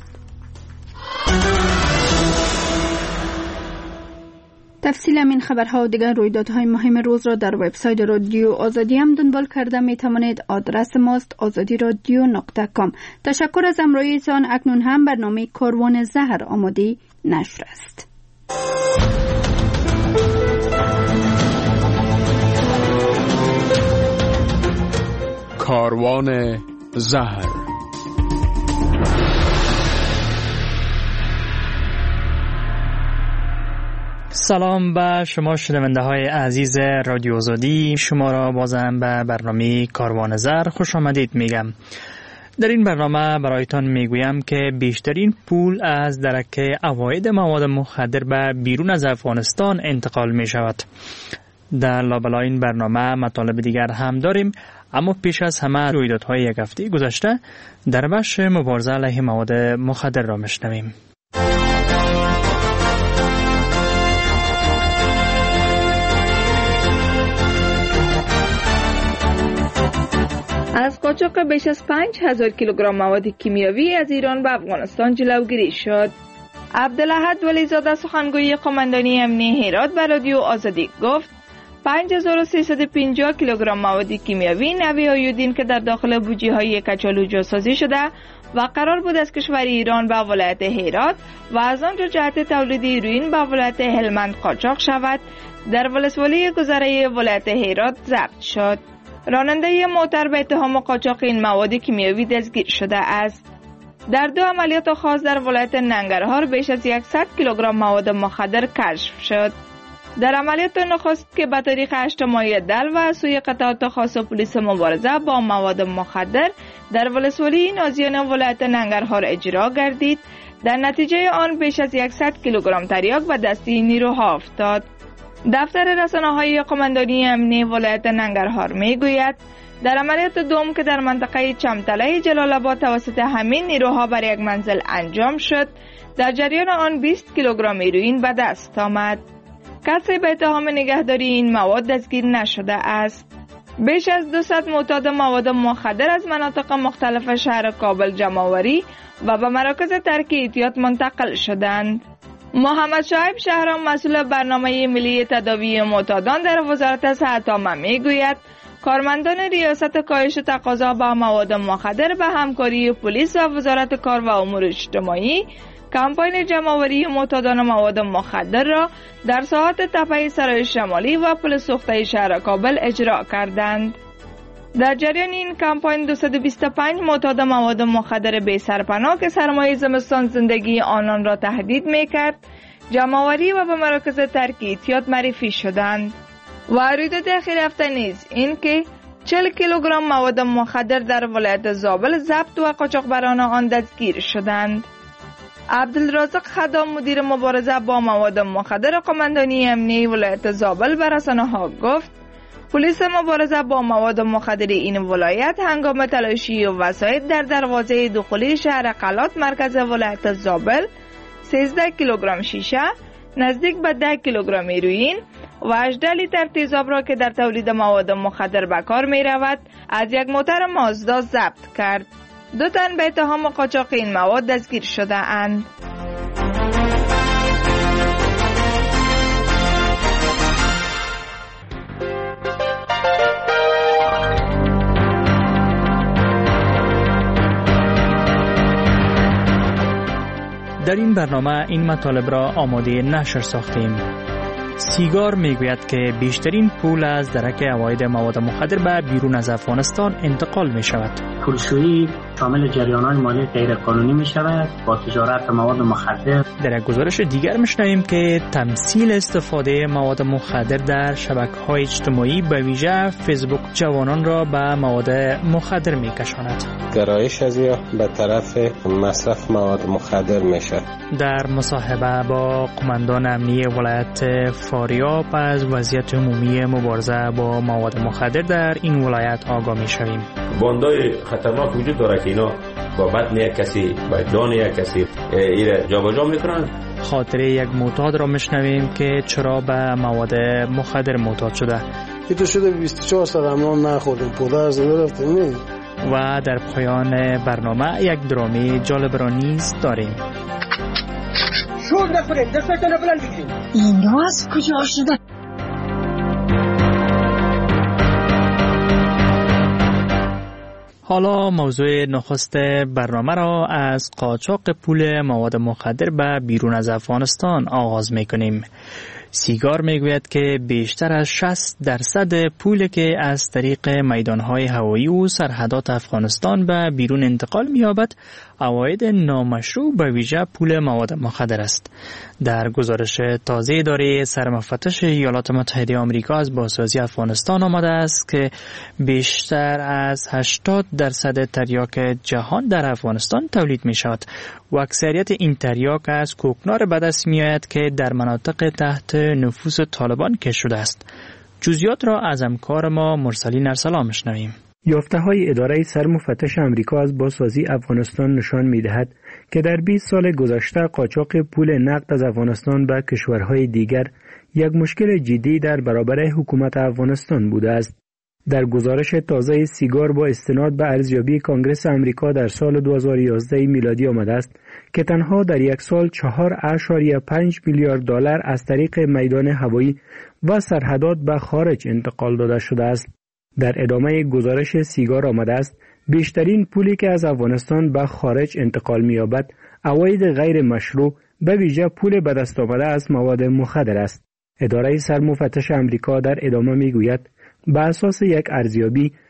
تفصیل این خبرها و دیگر رویدادهای مهم روز را در وبسایت رادیو آزادی هم دنبال کرده می توانید. آدرس ماست آزادی رادیو نقطه کام. تشکر از همراهیتان. اکنون هم برنامه کاروان زهر آماده نشر است. کاروان زهر. سلام به شما شنونده های عزیز رادیو آزادی. شما را بازم به برنامه کاروان زهر خوش آمدید میگم. در این برنامه برایتان میگویم که بیشترین پول از درک عواید مواد مخدر به بیرون از افغانستان انتقال می شود. در لابلای این برنامه مطالب دیگر هم داریم، اما پیش از همه رویدادهای یک هفته گذشته در بخش مبارزه علیه مواد مخدر را میشنویم. از قاچاق بیش از پنج هزار کیلوگرم مواد کیمیاوی از ایران به افغانستان جلوگیری شد. عبدالاحد ولیزاده سخنگوی قماندانی امنیه هرات به رادیو آزادی گفت پنج هزار و سیصد و پنجاه کیلوگرم مواد کیمیاوی نوع آیودین که در داخل بوجی های کچالو جاسازی شده و قرار بود از کشور ایران به ولایت هرات و از آنجا جهت تولید هیروئین به ولایت هلمند قاچاق شود، در ولسوالی گذره ولایت هرات ضبط شد. راننده موتر به اتهام قاچاق این مواد کیمیاوی دستگیر شده است. در دو عملیات خاص در ولایت ننگرهار بیش از صد کیلوگرم مواد مخدر کشف شد. در عملیات نخست که به تاریخ هشتم مایه دل و سوی قطعات خاص پلیس مبارزه با مواد مخدر در ولسوالی نازیان ولایت ننگرهار اجرا گردید، در نتیجه آن بیش از صد کیلوگرم تریاک به دست نیروها افتاد. دفتر رسانه‌های قماندانی امنیتی ولایت ننگرهار میگوید در عملیات دوم که در منطقه چمتله جلال آباد توسط همین نیروها بر یک منزل انجام شد، در جریان آن بیست کیلوگرم هیروئین به دست آمد. کسی به اتهام نگهداری این مواد دستگیر نشده است. بیش از دویست معتاد مواد مخدر از مناطق مختلف شهر کابل جمع‌آوری و به مراکز ترک احتیاط منتقل شدند. محمد شعیب شهرام مسئول برنامه ملی تداوی معتادان در وزارت صحت عامه میگوید کارمندان ریاست کاهش تقاضا به مواد مخدر به همکاری پلیس و وزارت کار و امور اجتماعی کمپاین جمع‌آوری معتادان مواد مخدر را در ساحات تپه سرای شمالی و پل سوخته شهر کابل اجرا کردند. در جریان این کمپاین دویست و بیست و پنج معتاد مواد مخدر بی سرپناه که سرمایه زمستان زندگی آنان را تهدید میکرد، جمع‌آوری و به مراکز ترک احتیاط معرفی شدند. و رویداد اخیر هفته نیز این که چهل کیلوگرم مواد مخدر در ولایت زابل ضبط و قاچاقبران آن دستگیر شدند. عبدالرازق خدام مدیر مبارزه با مواد مخدر قماندانی امنیتی ولایت زابل به رسانه‌ها گفت پلیس مبارزه با مواد مخدر این ولایت هنگام تلاشی و وسایط در دروازه دخولی شهر قلات مرکز ولایت زابل سیزده کیلوگرم شیشه، نزدیک به ده کیلوگرم هیروئین و هجده لیتر تیزاب را که در تولید مواد مخدر به کار می رود از یک موتر مازدا ضبط کرد. دو تن به اتهام قاچاق این مواد دستگیر شده اند. در این برنامه این مطالب را آماده نشر ساختیم. سیگار میگوید که بیشترین پول از درک عواید مواد مخدر به بیرون از افغانستان انتقال می شود. پولشویی شامل جریان‌های مالی غیرقانونی می شود با تجارت مواد مخدر. در یک گزارش دیگر میشنویم که تمثیل استفاده مواد مخدر در شبکه‌های اجتماعی به ویژه فیسبوک جوانان را به مواد مخدر میکشاند. گرایش از یا به طرف مصرف مواد مخدر میشه. در مصاحبه با قماندان امنیتی ولایت فاریاب از وضعیت عمومی مبارزه با مواد مخدر در این ولایت آگاه میشویم. باندای خطرناک وجود داره که اینا با بدن یک کسی با جان یک کسی ایره جابجا میکنن. خاطره یک معتاد را میشنویم که چرا به مواد مخدر معتاد شده. این تو شده بیست و چهار سال امران نخوردیم پودر زده رفتیم نی. و در پایان برنامه یک درامی جالب را نیز داریم. شور نکنید، دستتون رو بلند بگیرید. اینا از کجا شده؟ حالا موضوع نخست برنامه را از قاچاق پول مواد مخدر به بیرون از افغانستان آغاز میکنیم. سیگار میگوید که بیشتر از شصت درصد پولی که از طریق میدانهای هوایی و سرحدات افغانستان به بیرون انتقال می‌یابد عواید نامشروع به ویژه پول مواد مخدر است. در گزارش تازه اداره سرمفتش ایالات متحده آمریکا از بازسازی افغانستان آمده است که بیشتر از هشتاد درصد تریاک جهان در افغانستان تولید می شود و اکثریت این تریاک از کوکنار به دست می آید که در مناطق تحت نفوذ طالبان کش شده است. جزئیات را از همکار ما مرسلین ارسلان میشنویم. یافته‌های اداره سرمفتش آمریکا از بازسازی افغانستان نشان می‌دهد که در بیست سال گذشته قاچاق پول نقد از افغانستان به کشورهای دیگر یک مشکل جدی در برابر حکومت افغانستان بوده است. در گزارش تازه سیگار با استناد به ارزیابی کانگرس آمریکا در سال دو هزار و یازده میلادی آمده است که تنها در یک سال چهار اشاریه پنج میلیارد دلار از طریق میدان هوایی و سرحدات به خارج انتقال داده شده است. در ادامه گزارش سیگار آمده است بیشترین پولی که از افغانستان به خارج انتقال می‌یابد عواید غیر مشروع به ویژه پول به دست آمده از مواد مخدر است. اداره سرمفتش آمریکا در ادامه می‌گوید به اساس یک ارزیابی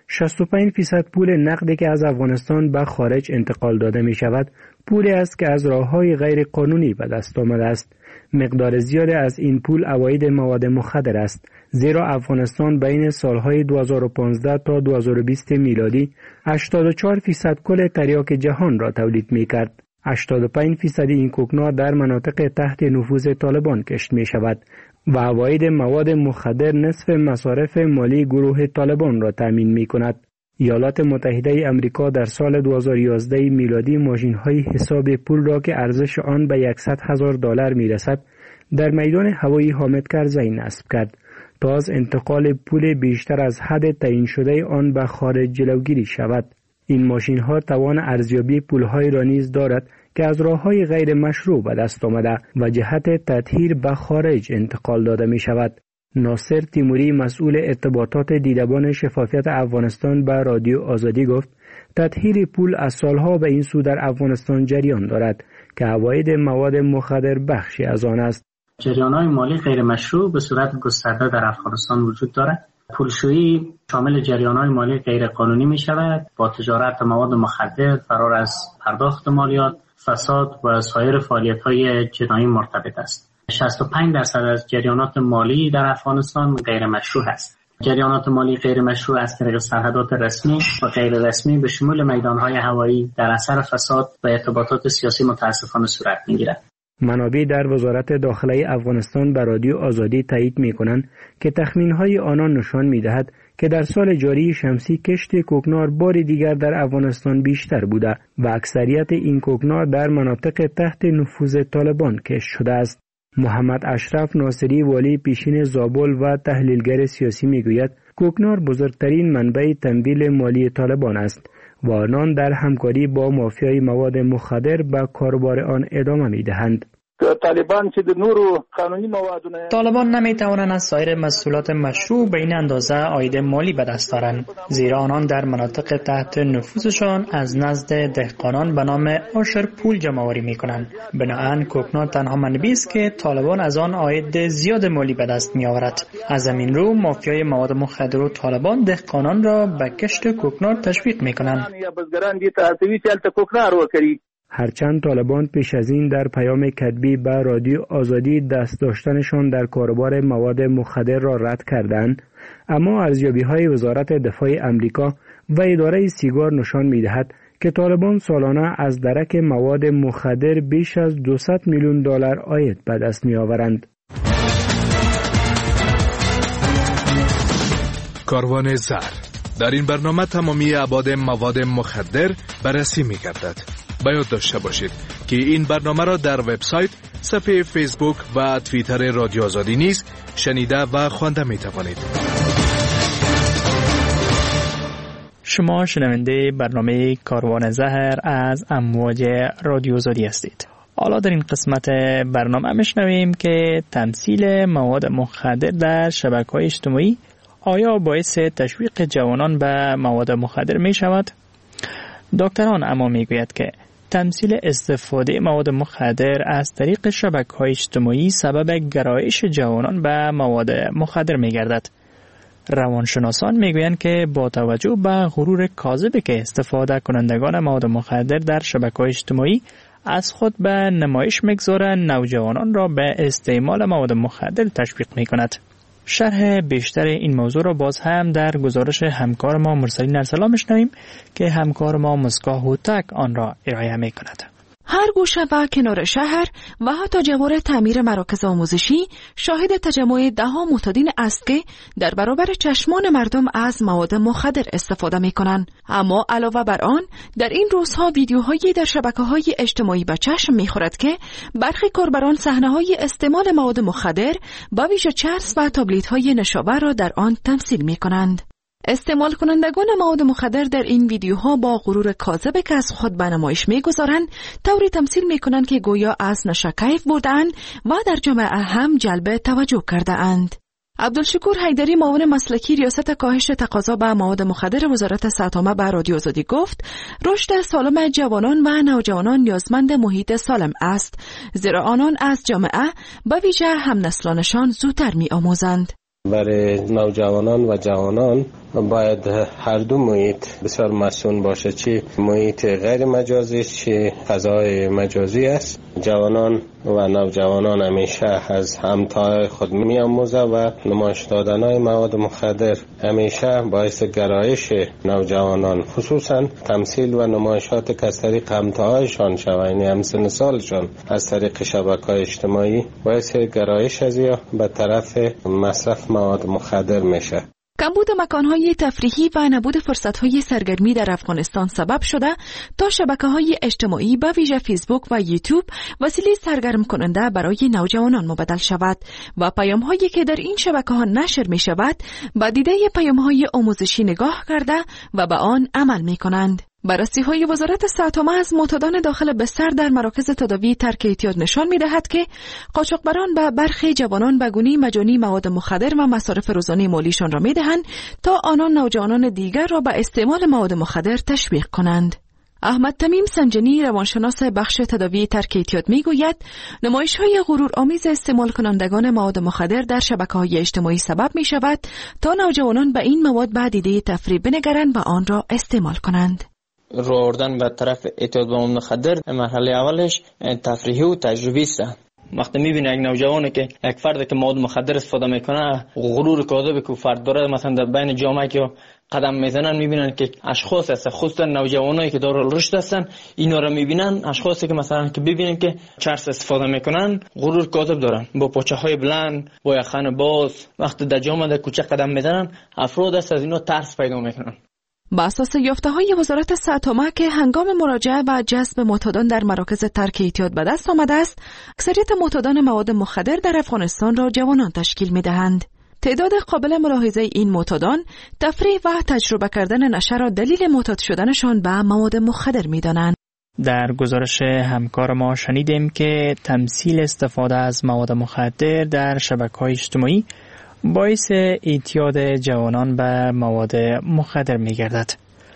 شصت و پنج فیصد پول نقدی که از افغانستان به خارج انتقال داده می شود پولی است که از راه‌های غیر قانونی به دست آمده است. مقدار زیادی از این پول عواید مواد مخدر است، زیرا افغانستان بین سالهای دو هزار و پانزده تا دو هزار و بیست میلادی هشتاد و چهار فیصد کل تریاک جهان را تولید می کرد. هشتاد و پنج فیصد این کوکنار در مناطق تحت نفوذ طالبان کشت می شود و عواید مواد مخدر نصف مصارف مالی گروه طالبان را تامین می کند. ایالات متحده امریکا در سال دو هزار و یازده میلادی ماشین‌های حساب پول را که ارزش آن به صد هزار دلار می‌رسد در میدان هوایی حامد کرزی نصب کرد تا از انتقال پول بیشتر از حد تعیین شده آن به خارج جلوگیری شود. این ماشین‌ها توان ارزیابی پول‌های را نیز دارد که از راه‌های غیر مشروع به دست آمده و جهت تطهیر به خارج انتقال داده می‌شود. ناصر تیموری مسئول ارتباطات دیدبان شفافیت افغانستان به رادیو آزادی گفت تطهیر پول از سالها به این سو در افغانستان جریان دارد که عواید مواد مخدر بخشی از آن است. جریان‌های مالی غیر مشروع به صورت گسترده در افغانستان وجود دارد. پولشویی شامل جریان‌های مالی غیر قانونی می شود با تجارت مواد مخدر، فرار از پرداخت مالیات، فساد و سایر فعالیت‌های جنایی مرتبط است. شصت و پنج درصد از جریانات مالی در افغانستان غیر مشروع است. جریانات مالی غیر مشروع از طریق سرحدات رسمی و غیر رسمی به شمول میدانهای هوایی در اثر فساد و ارتباطات سیاسی متاسفانه صورت می‌گیرد. منابع در وزارت داخله افغانستان به رادیو آزادی تایید می‌کنند که تخمین‌های آنان نشان می‌دهد که در سال جاری شمسی کشت کوکنار بار دیگر در افغانستان بیشتر بوده و اکثریت این کوکنار در مناطق تحت نفوذ طالبان کشت شده است. محمد اشرف ناصری والی پیشین زابل و تحلیلگر سیاسی میگوید کوکنار بزرگترین منبع تمویل مالی طالبان است و آنان در همکاری با مافیای مواد مخدر به کاروبار آن ادامه میدهند. طالبان چې د نورو قانوني موادونه طالبان نمیتوانند از سایر مسئولات مشروع به این اندازه عاید مالی به دست آورند، زیرا آنان در مناطق تحت نفوذشان از نزد دهقانان به نام عاشر پول جمع آوری میکنند. بنابراین کوکنار تنها منبعی است که طالبان از آن عاید زیاد مالی به دست می آورد. از همین رو مافیای مواد مخدر و طالبان دهقانان را به کشت کوکنار تشویق میکنند. هرچند طالبان پیش از این در پیام کتبی به رادیو آزادی دست داشتنشان در کاروبار مواد مخدر را رد کردند، اما ارزیابی‌های وزارت دفاع امریکا و اداره سیگار نشان می‌دهد که طالبان سالانه از درک مواد مخدر بیش از دویست میلیون دلار عاید به دست می‌آورند. کاروان زر در این برنامه تمامی ابعاد مواد مخدر بررسی می‌گردد. باید داشته باشید که این برنامه را در وبسایت، صفحه فیسبوک و توییتر رادیو آزادی نیز شنیده و خوانده می توانید. شما شنونده برنامه کاروان زهر از امواج رادیو آزادی هستید. حالا در این قسمت برنامه میشنویم که تمثیل مواد مخدر در شبکه‌های اجتماعی آیا باعث تشویق جوانان به مواد مخدر می شود؟ دکتران اما میگوید که تمثیل استفاده مواد مخدر از طریق شبکه‌های اجتماعی سبب گرایش جوانان به مواد مخدر می‌گردد. روانشناسان میگویند که با توجه به غرور کاذبی که استفاده کنندگان مواد مخدر در شبکه‌های اجتماعی از خود به نمایش می‌گذارند، نوجوانان را به استعمال مواد مخدر تشویق می‌کند. شرح بیشتر این موضوع را باز هم در گزارش همکار ما مرسلین ارسلان میشنویم که همکار ما مسکا هوتک آن را ارائه می کند. هر گوشه و کنار شهر و حتی جوار تعمیر مراکز آموزشی شاهد تجمع ده‌ها معتادین است که در برابر چشمان مردم از مواد مخدر استفاده می کنند. اما علاوه بر آن در این روزها ویدیوهایی در شبکه‌های اجتماعی به چشم می‌خورد که برخی کاربران صحنه‌های استعمال مواد مخدر با ویژه چرس و تابلت‌های نشابور را در آن تمثیل می‌کنند. استعمال کنندگان مواد مخدر در این ویدیوها با غرور کاذب که از خود به نمایش می‌گذارند طوری تمثیل می‌کنند که گویا از نشه کیف برده‌اند و در جامعه هم جلب توجه کرده‌اند. عبدالشکور حیدری معاون مسلکی ریاست کاهش تقاضا به مواد مخدر وزارت صحت عامه به رادیو آزادی گفت رشد سالم جوانان و نوجوانان نیازمند محیط سالم است، زیرا آنان از جامعه به ویژه همنسلانشان زودتر می‌آموزند. برای نوجوانان و جوانان باید هر دو محیط بسیار مسئول باشه، چی محیط غیر مجازی چی فضای مجازی است. جوانان و نوجوانان همیشه از همتای خود می آموزه و نمایش دادن های مواد مخدر همیشه باعث گرایش نوجوانان، خصوصا تمثیل و نمایشات که از طریق همتایشان شود، یعنی همسن سالشان از طریق شبکه‌های اجتماعی باعث گرایش از یا به طرف مصرف مواد مخدر میشه. کمبود مکانهای تفریحی و نبود فرصتهای سرگرمی در افغانستان سبب شده تا شبکه‌های اجتماعی به ویژه فیسبوک و یوتیوب وسیله سرگرم کننده برای نوجوانان مبدل شود و پیام‌هایی که در این شبکه‌ها نشر می‌شود با دیده پیام‌های آموزشی نگاه کرده و به آن عمل می‌کنند. بررسی‌های وزارت صحت عامه از معتادان داخل بستر در مراکز تداوی ترک اعتیاد نشان می‌دهد که قاچاقبران به برخی جوانان به گونه‌ای مجانی مواد مخدر و مصارف روزانه مالیشان را می‌دهند تا آنان نوجوانان دیگر را به استعمال مواد مخدر تشویق کنند. احمد تمیم سنجنی روانشناس بخش تداوی ترک اعتیاد میگوید نمایش‌های غرورآمیز استعمال کنندگان مواد مخدر در شبکه‌های اجتماعی سبب می‌شود تا نوجوانان به این مواد به دیده تفریح بنگرند و آن را استعمال کنند. رو آوردن به طرف اعتیاد به مواد مخدر مرحله اولش تفریحی و تجربی است. وقتی میبینه یک نوجوانی که یک فرد که مواد مخدر استفاده میکنه، غرور کاذبی که فرد داره مثلا در بین جامعه که قدم میزنن، میبینن که اشخاص هستن، خصوصا نوجوانایی که دارن رشد هستن، اینا رو میبینن اشخاصی که مثلا که ببینن که چرس استفاده میکنن، غرور کاذب دارن، با پاچه های بلند، با یخن باز، وقتی در جامعه در کوچه قدم میزنن، افراد هست از اینا ترس پیدا میکنن. با اساس یافته‌های وزارت صحت عامه که هنگام مراجعه و جذب معتادان در مراکز ترک اعتیاد به دست آمده است، اکثریت معتادان مواد مخدر در افغانستان را جوانان تشکیل می‌دهند. تعداد قابل ملاحظه این معتادان تفریح و تجربه کردن نشه را دلیل معتاد شدنشان به مواد مخدر می‌دانند. در گزارش همکار ما شنیدیم که تمثیل استفاده از مواد مخدر در شبکه‌های اجتماعی باعث اعتیاد جوانان به مواد مخدر می گردد.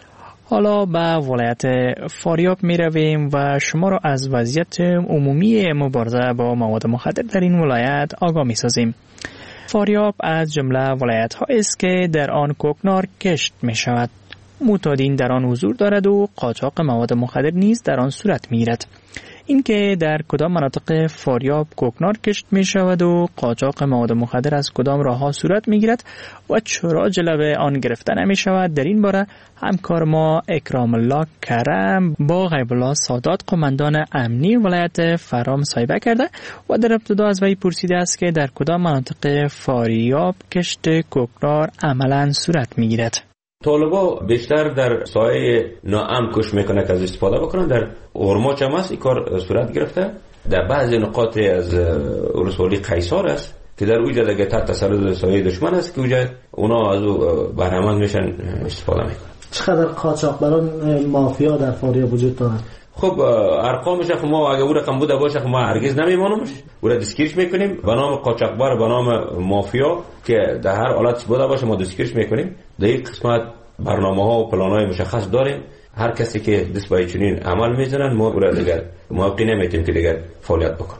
حالا به ولایت فاریاب می رویم و شما را از وضعیت عمومی مبارزه با مواد مخدر در این ولایت آگاه می سازیم. فاریاب از جمله ولایت ها است که در آن کوکنار کشت می شود. معتادین در آن حضور دارد و قاچاق مواد مخدر نیز در آن صورت می گیرد. اینکه در کدام مناطق فاریاب کوکنار کشت می شود و قاچاق مواد مخدر از کدام راه‌ها صورت می گیرد و چرا جلوه آن گرفته نمی شود، در این باره همکار ما اکرام الله کرم با غیب الله سادات قماندان امنی ولایت فرام مصاحبه کرده و در ابتدا از وی پرسیده است که در کدام مناطق فاریاب کشت کوکنار عملاً صورت می گیرد. طالبا بیشتر در سایه ناام کش میکنه که از استفاده بکنن. در اورماچ هم است این کار صورت گرفته. در بعضی نقاط از ولسوالی قیصار است که در اوجه دیگه تحت تسلط سایه دشمن است که اوجه اونا از او برهمند میشن استفاده میکنن. چقدر قاچاقبران مافیا در فاریاب وجود دارند؟ خب ارقامش خب ما اگه او رقم بوده باشه خب ما هرگز نمیمانمش، او را دستگیرش میکنیم به نام قاچاقبر، به نام مافیا که در هر حالت بوده باشه ما دستگیرش میکنیم. در این قسمت برنامه ها و پلان های مشخص داریم. هر کسی که دست به چنین عمل میزنن ما او را دیگر موقع نمیتیم که دیگر فعالیت بکنه.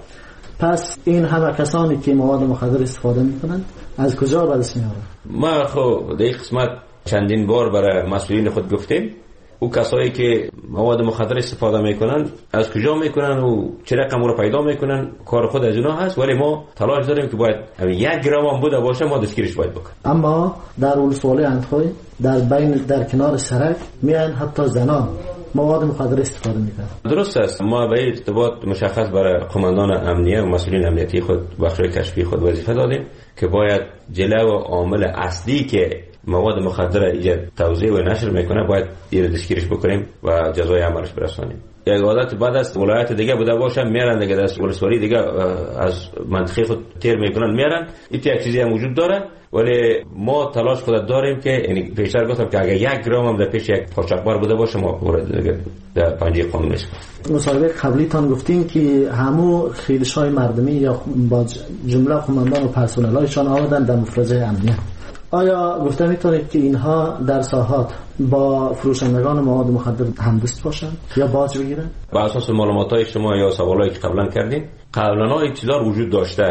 پس این همه کسانی که مواد مخدر استفاده میکنند از کجا به دست میارن؟ ما خب در این قسمت چندین بار برای مسئولین خود گفتیم او کسایی که مواد مخدر استفاده میکنن از کجا میکنن و چه رقم رو پیدا میکنن کار خود از اونا هست، ولی ما تلاش داریم که باید یک گرم هم بوده باشه ما دستگیرش باید بکنیم. اما در ولسوالی اندخوی در بین در کنار سرک میان حتی زنان مواد مخدر استفاده میکنن. درست است. ما به ارتباط مشخص برای قماندان امنیه و مسئولین امنیتی خود بخش کشفی خود وظیفه دادیم که باید جلو عامل اصلی که مواد مخدر ایجاد توزیع و نشر میکنه باید این دستگیرش بکنیم و جزای عملش برسانیم. یک عادت بعد است ولایت دیگه بوده باشه میارن دیگه دست ولسوالی دیگه از منطقه خود تیر میکنن میارن. این یک چیزی هم وجود داره ولی ما تلاش خود داریم که یعنی پیشتر گفتم که اگه یک گرم هم در پیش یک قاچاقبر بوده باشه ما دیگه در پنجه قانون است. مصاحبه قبلی تان گفتین که همو خیلش‌های مردمی یا با جمله قماندان و پرسنل‌هایشان آمدن در مفرزه امنیت. آیا گفته میتونید که اینها در ساحات با فروشندگان مواد مخدر همدست باشند یا باج بگیرند؟ بر اساس معلومات‌های شما یا سوالایی که قبلا کردین قبلا ها چیزا وجود داشته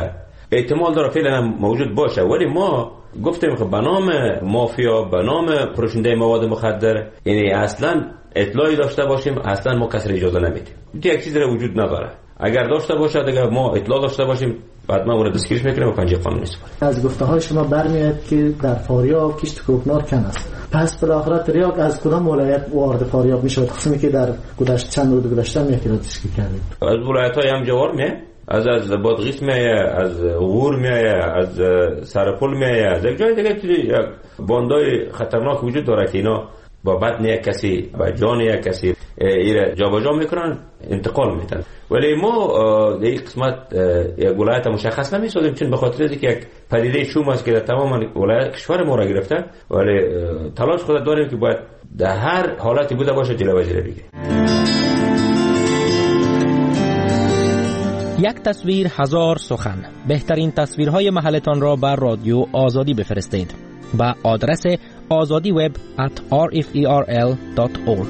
احتمال داره فعلا موجود باشه، ولی ما گفتیم خب به نام مافیا، به نام فروشنده مواد مخدر، یعنی اصلا اطلاعی داشته باشیم اصلا ما کسی اجازه نمیدیم. یک چیزی وجود نداره. اگر داشته باشه دیگه ما اطلاع داشته باشیم بعد ما اون دستگیرش میکنیم و پنجه قانونی سپاریم. از گفته های شما برمیاد که در فاریاب کشت کوکنار کم است. پس بالاخره تریاک از کدام ولایت وارد فاریاب میشود؟ قسمی که در گذشته چند روز گذشته میاد تشکیل کردید. از ولایت‌های هم جوار می از از بادغیس میایه، از غور میایه، از سرپل میایه، از یک جای دیگه باندای خطرناک وجود داره که اینا با بدن یک کسی با جان یک کسی ایره جابجا میکنن، انتقال میدن. ولی ما در این قسمت یک ولایت مشخص نمیسازیم، چون به خاطر اینکه یک پدیده شوم است که در تمام ولایت کشور ما را گرفته، ولی تلاش خود داریم که باید در هر حالتی بوده باشه جلوه بگیریم. یک تصویر هزار سخن. بهترین تصویرهای محلتان را بر رادیو آزادی بفرستید با آدرس azadi web at r f e r l dot org.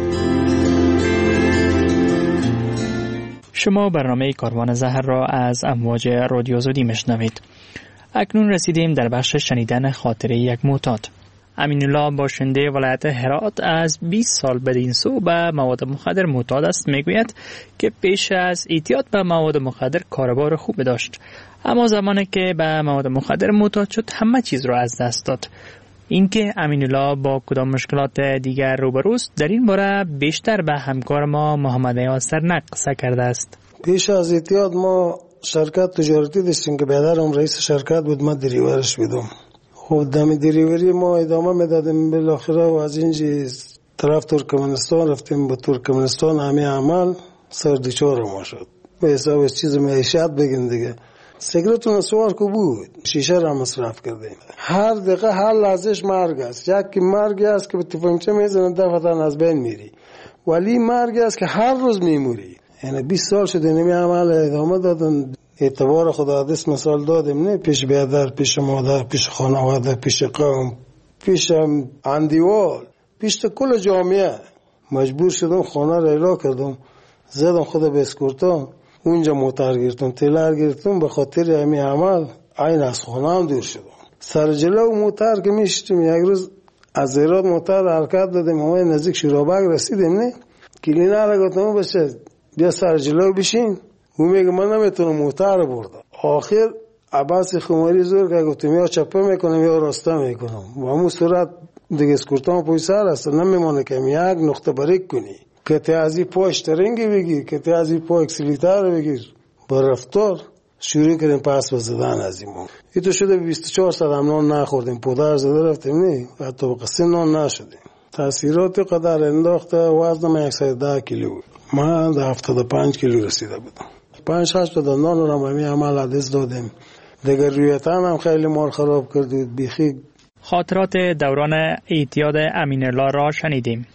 شما برنامه کاروان زهر را از امواج رادیو آزادی میشنوید. اکنون رسیدیم در بخش شنیدن خاطره یک معتاد. امین الله باشنده ولایت هرات از بیست سال بدین سو به مواد مخدر معتاد است. میگوید که پیش از اعتیاد به مواد مخدر کاربار خوب داشت، اما زمانی که به مواد مخدر معتاد شد همه چیز را از دست داد. اینکه امین الله با کدام مشکلات دیگر روبروست در این باره بیشتر به همکار ما محمد ایاز سرنق قصه کرده است. پیش از اعتیاد ما شرکت تجارتی داشتیم که برادرم رئیس شرکت بود، ما دریورش بودم. خب دم دریوری ما ادامه میدادیم، بالاخره و از اینجا طرف ترکمنستان رفتیم. با ترکمنستان همه عمل سر دیچار ما شد، به حساب چیز معیشت بگیم دیگه. سیگرت و نسوار که بود، شیشه را مصرف کردیم. هر دقیقه هر لحظهش مرگ است. یکی مرگی است که به تفنگچه میزنن دفتن از بین میری، ولی مرگی است که هر روز میموری. یعنی بیست سال شده نمی عمل ادامه دادن. اعتبار خدا دست مثال دادیم، نه پیش بیادر، پیش مادر، پیش خانواده، پیش قوم، پیش اندیوال، پیش کل جامعه. مجبور شدم خانه را اعلا کردم، زدم خدا به اسکورتان، اونجا موتر گرفتم، تیلر گرفتم. به خاطر همین عمل این از خانه هم دور شدم. سر جلو موتر که میشتیم، یک روز از هرات موتر حرکت دادیم، ما نزدیک شورابک رسیدیم، نه کلینر را گفتم بشه بیا سر جلو بشین. او میگه من نمیتونم موتر بردم. آخر عباس خماری زور که گفتم یا چپه میکنم یا راسته میکنم. و همون صورت دیگه اسکورتان پای سر است، نمیمانه که یک نقطه بریک کنی که تی از این پا اشترنگی بگیر، که تی از این پا اکسیلیتر بگیر. با رفتار شروع کردیم پس بزدن از این مون. این تو شده بیست و چهار سال هم نان نخوردیم، پودر زده رفتیم، نه حتی با قصه نان نشدیم. تاثیرات قدر انداخته. وزنم صد و ده کیلو بود، من در هفتاد و پنج کیلو رسیده بودم. پنج هشت تا نان رو هم همین عمل عدس دادیم دیگر. رویتن هم خیلی مار خراب کردید بیخی. خاطرات دوران اعتیاد امین الله را شنیدیم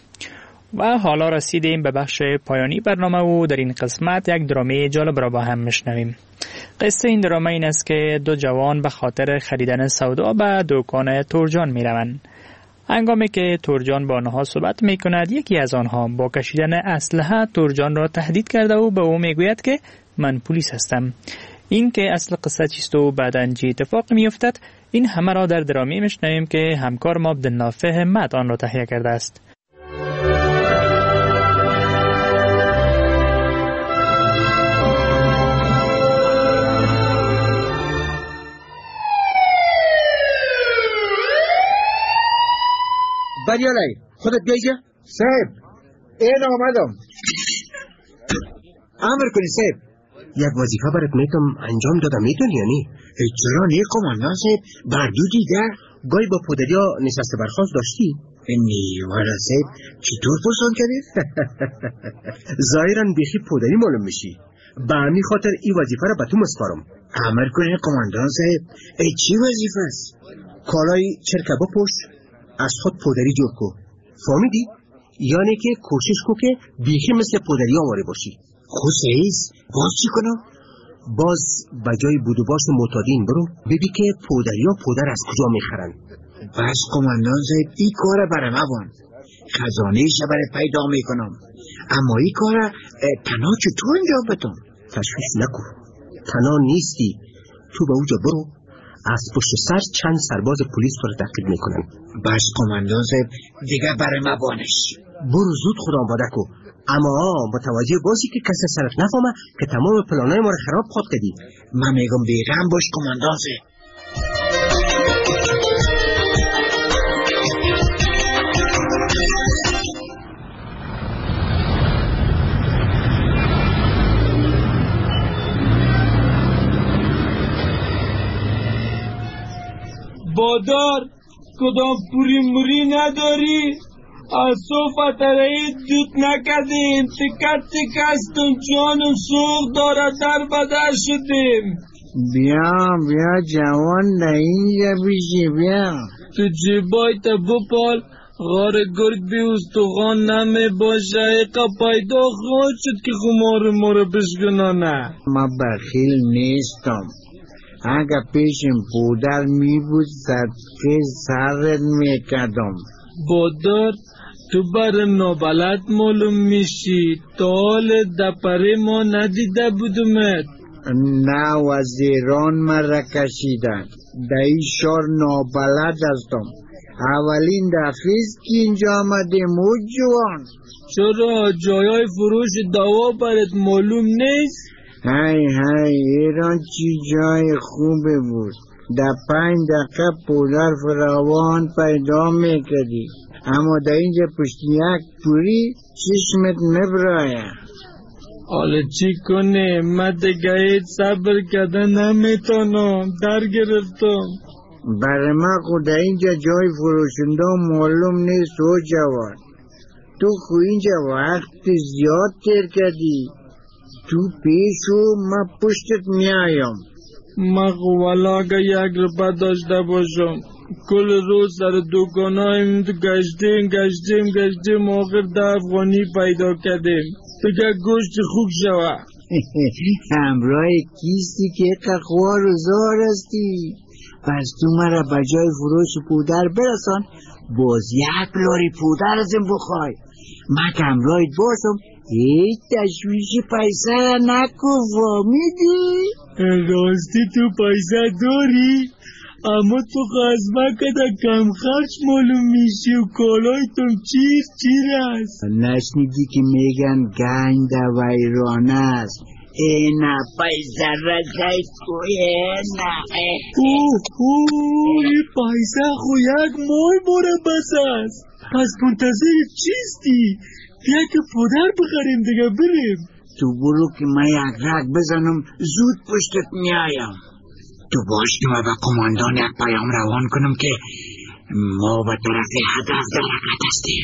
و حالا رسیدیم به بخش پایانی برنامه و در این قسمت یک درامه جالب را با هم میشنویم. قصه این درامه این است که دو جوان به خاطر خریدن سودا به دکان تورجان می روند. هنگامی که تورجان با آنها صحبت می کند، یکی از آنها با کشیدن اسلحه تورجان را تهدید کرده و به او می گوید که من پلیس هستم. این که اصل قصه چیست و بعداً چه اتفاقی می افتد، این همه را در درامی میشنویم که همکار ما عبدالنافع همت آن را تهیه کرده است. بریالای خودت بیایجا صاحب. این آمدم. امر کنی صاحب. یک وظیفه برات میتونم انجام دادم، میتونی یا نی؟ چرا نی قماندان صاحب؟ بردو دیگر گاهی با پدریا نشسته برخواست داشتی؟ نی والا صاحب چطور پرسان کردی؟ ظاهرا بیخی پدری معلوم میشی. به همین خاطر این وظیفه را به تو مسپارم. امر کنی قماندان صاحب. ای چی وظیفه است؟ کالای چرکه بپوش، از خود پودری جور کو. فهمیدی؟ یعنی که کوشش کو که بیخی مثل پودری آواره باشی. خود سیز باز چی کنم؟ باز بجای بودو باش و معتادین برو ببی که پودری ها پودر از کجا میخرن. بس قماندان زید این کار برم اوان خزانه ایشه برای پیدا میکنم، اما این کار تنها چطور انجام بتون؟ تشویش نکن، تنها نیستی. تو به اونجا برو، از پشت سر چند سرباز پلیس تو رو تعقیب میکنن. بس قماندان صاحب دیگه برای ما بانش. برو زود خدا آماده کو، اما متوجه باشی که کسی سرت نفهمه که تمام پلانای ما رو خراب خود کردی. من میگم بیغم باش قماندان صاحب. بادار کدام پوری موری نداری؟ از صوفت رئید جود نکدیم، تکت تکستون جانم سوخ داره در بدر شدیم. بیا بیا جوان در اینجا بیشی بیا. تو جیبای تا بپال غار گرگ بی استخوان نمی باشه. ایقا پیدا خواهد شد که خمار ما رو بشکنانه. ما بخیل نیستم. اگه پیشم پودر می بود صدقه سرت می کدم. بادار تو برم نابلد معلوم میشی، تا حال دپره ما ندیده بودمت. نه وزیران مرا کشیدن، در این شار نابلد هستم. اولین دفعیست که اینجا آمدیم او جوان. چرا جایای فروش دوا برات معلوم نیست؟ های های ایران چی جای خوبه بود. در پنج دقیقه پودر فراوان پیدا میکردی، اما در اینجا پشت یک پوری چشمت مبرایه. حالا چی کنه؟ من دیگه هیچ صبر کردن نمیتونم، در گرفتم. برای من خود در اینجا جای فروشنده معلوم نیست و جوان. تو خو اینجا وقت زیاد تیر کردی. تو پیشو من پشتت میایم. من خو والا اگه یک روپه داشته باشم کل روز سر دوکانایم گشتیم گشتیم گشتیم آخر ده افغانی پیدا کردیم. دیگه گوشت خوب شوه. همراه کیستی که قخوار و زار هستی. پس تو مرا بجای فروش پودر برسان، باز یک لاری پودر ازم بخوای. من که همراهت باشم هیچ تشویش پیسه نکو. فهمیدی؟ راستی تو پیسه داری؟ اما تو خزمه کده کم خرچ معلوم میشی و کالایتون چیر چیر است. نشنیدی که میگن گنج در ویرانه است. اینا پیسه را جای کوی اینا. اوه اوه این پیسه خو یک مای باره بس است. پس منتظر چیستی؟ بیا که پودر بخریم دیگه بریم. تو برو که من یک رگ بزنم زود پشتت میایم. تو باش که من به قماندان یک پیام روان کنم که ما به طرف هدف در حرکت هستیم.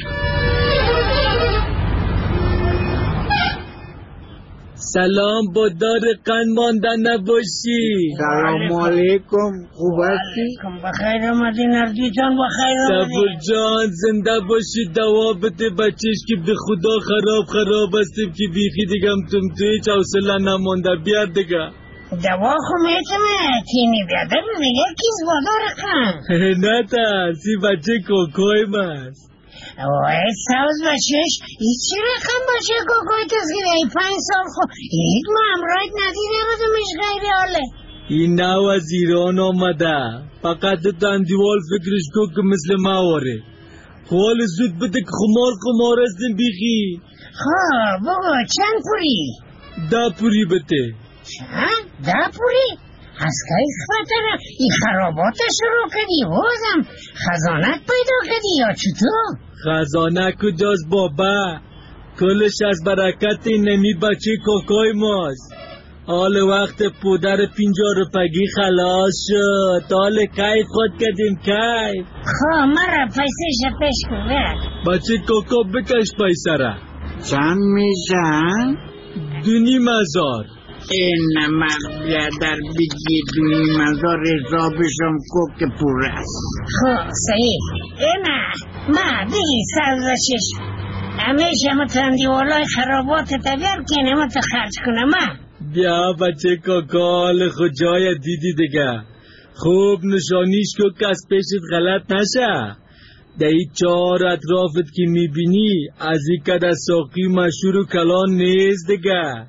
سلام بادار قند مانده نباشی. سلام علیکم، خوب هستی؟ بخیر آمدی نردی جان، بخیر آمدی. صبر جان زنده باشی، دوا بده بچهش که به خدا خراب خراب هستیم که بیخی دیگم تم تو هیچ حوصله نمانده. بیار دیگه دوا خو میتونه تینی بیاده ببینه کیز بادار قند. نه ترسی بچه کوکوی ماست. وای سوز بچهش ای چی رقم بچه کوکوی تزگیره ای پنج سال خو هیچ ما امرایت ندیده بودمش غیری حاله. این نو از ایران آمده، فقط تندیوال فکرش کو که مثل ما واره. حال زود بده که خمار خمار هستیم بیخی. خواه بگو چند پوری؟ ده پوری بده. چند؟ ده پوری؟ از که خطره این خرابات شروع کردی بازم خزانت پیدا کردی یا چطور؟ خزانه کجاست بابا؟ کلش از برکت نمی بچه کوکوی ماست. حال وقت پودر پینجا روپگی خلاص شد. حال کیف خود کردیم کیف. خواه مرا پیسه شپش کنه بچه کوکو بکش پیسه را. چند میشن؟ دونی مزار. این من بیادر بگی دونی مزار حسابشم کو که پور است. خواه صحیح اینا ما بگی سرزشش همیشه متندی والای خرابات تبیر که نمت خرج کنم ما. بیا بچه کاکال خود جای دیدی دیگه. خوب نشانیش که کس پیشت غلط نشه. در این چهار اطرافت که میبینی از این کده ساقی مشهور و کلان نیست دیگه.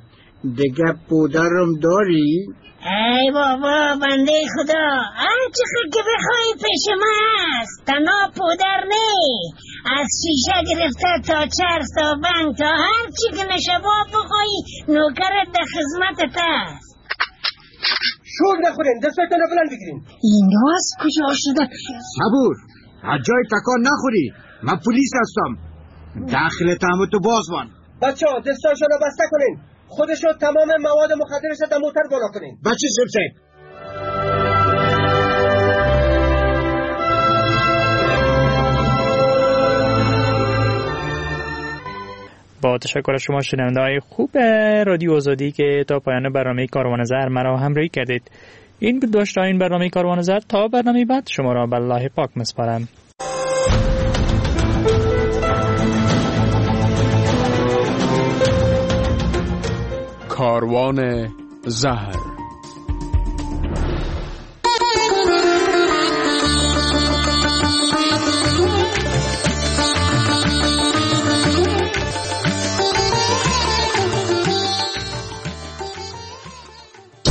دیگه پودرم داری؟ ای بابا بنده خدا، هر چقدر که بخوای پیش ما هست. تنها پودر نی، از شیشه گرفته تا چرس تا بنگ تا هر چی که نشبا بخوای نوکرت در خدمتت هست. شور نخورین، دستتون رو بلند بگیرین. این راز کجا شده؟ صبور، از جای تکان نخوری. من پلیس هستم. داخل تهمت تو بازوان. بچه ها دستاشون رو بسته کنین. خودشو تمام مواد مخدرش در موتر بالا کنین. بچه سبسه با تشکر شما شنونده‌های خوب رادیو آزادی که تا پایان برنامه کاروان زر مرا همراهی کردید. این بود داشته این برنامه کاروان زر. تا برنامه بعد شما را به الله پاک می‌سپارم. کاروان زهر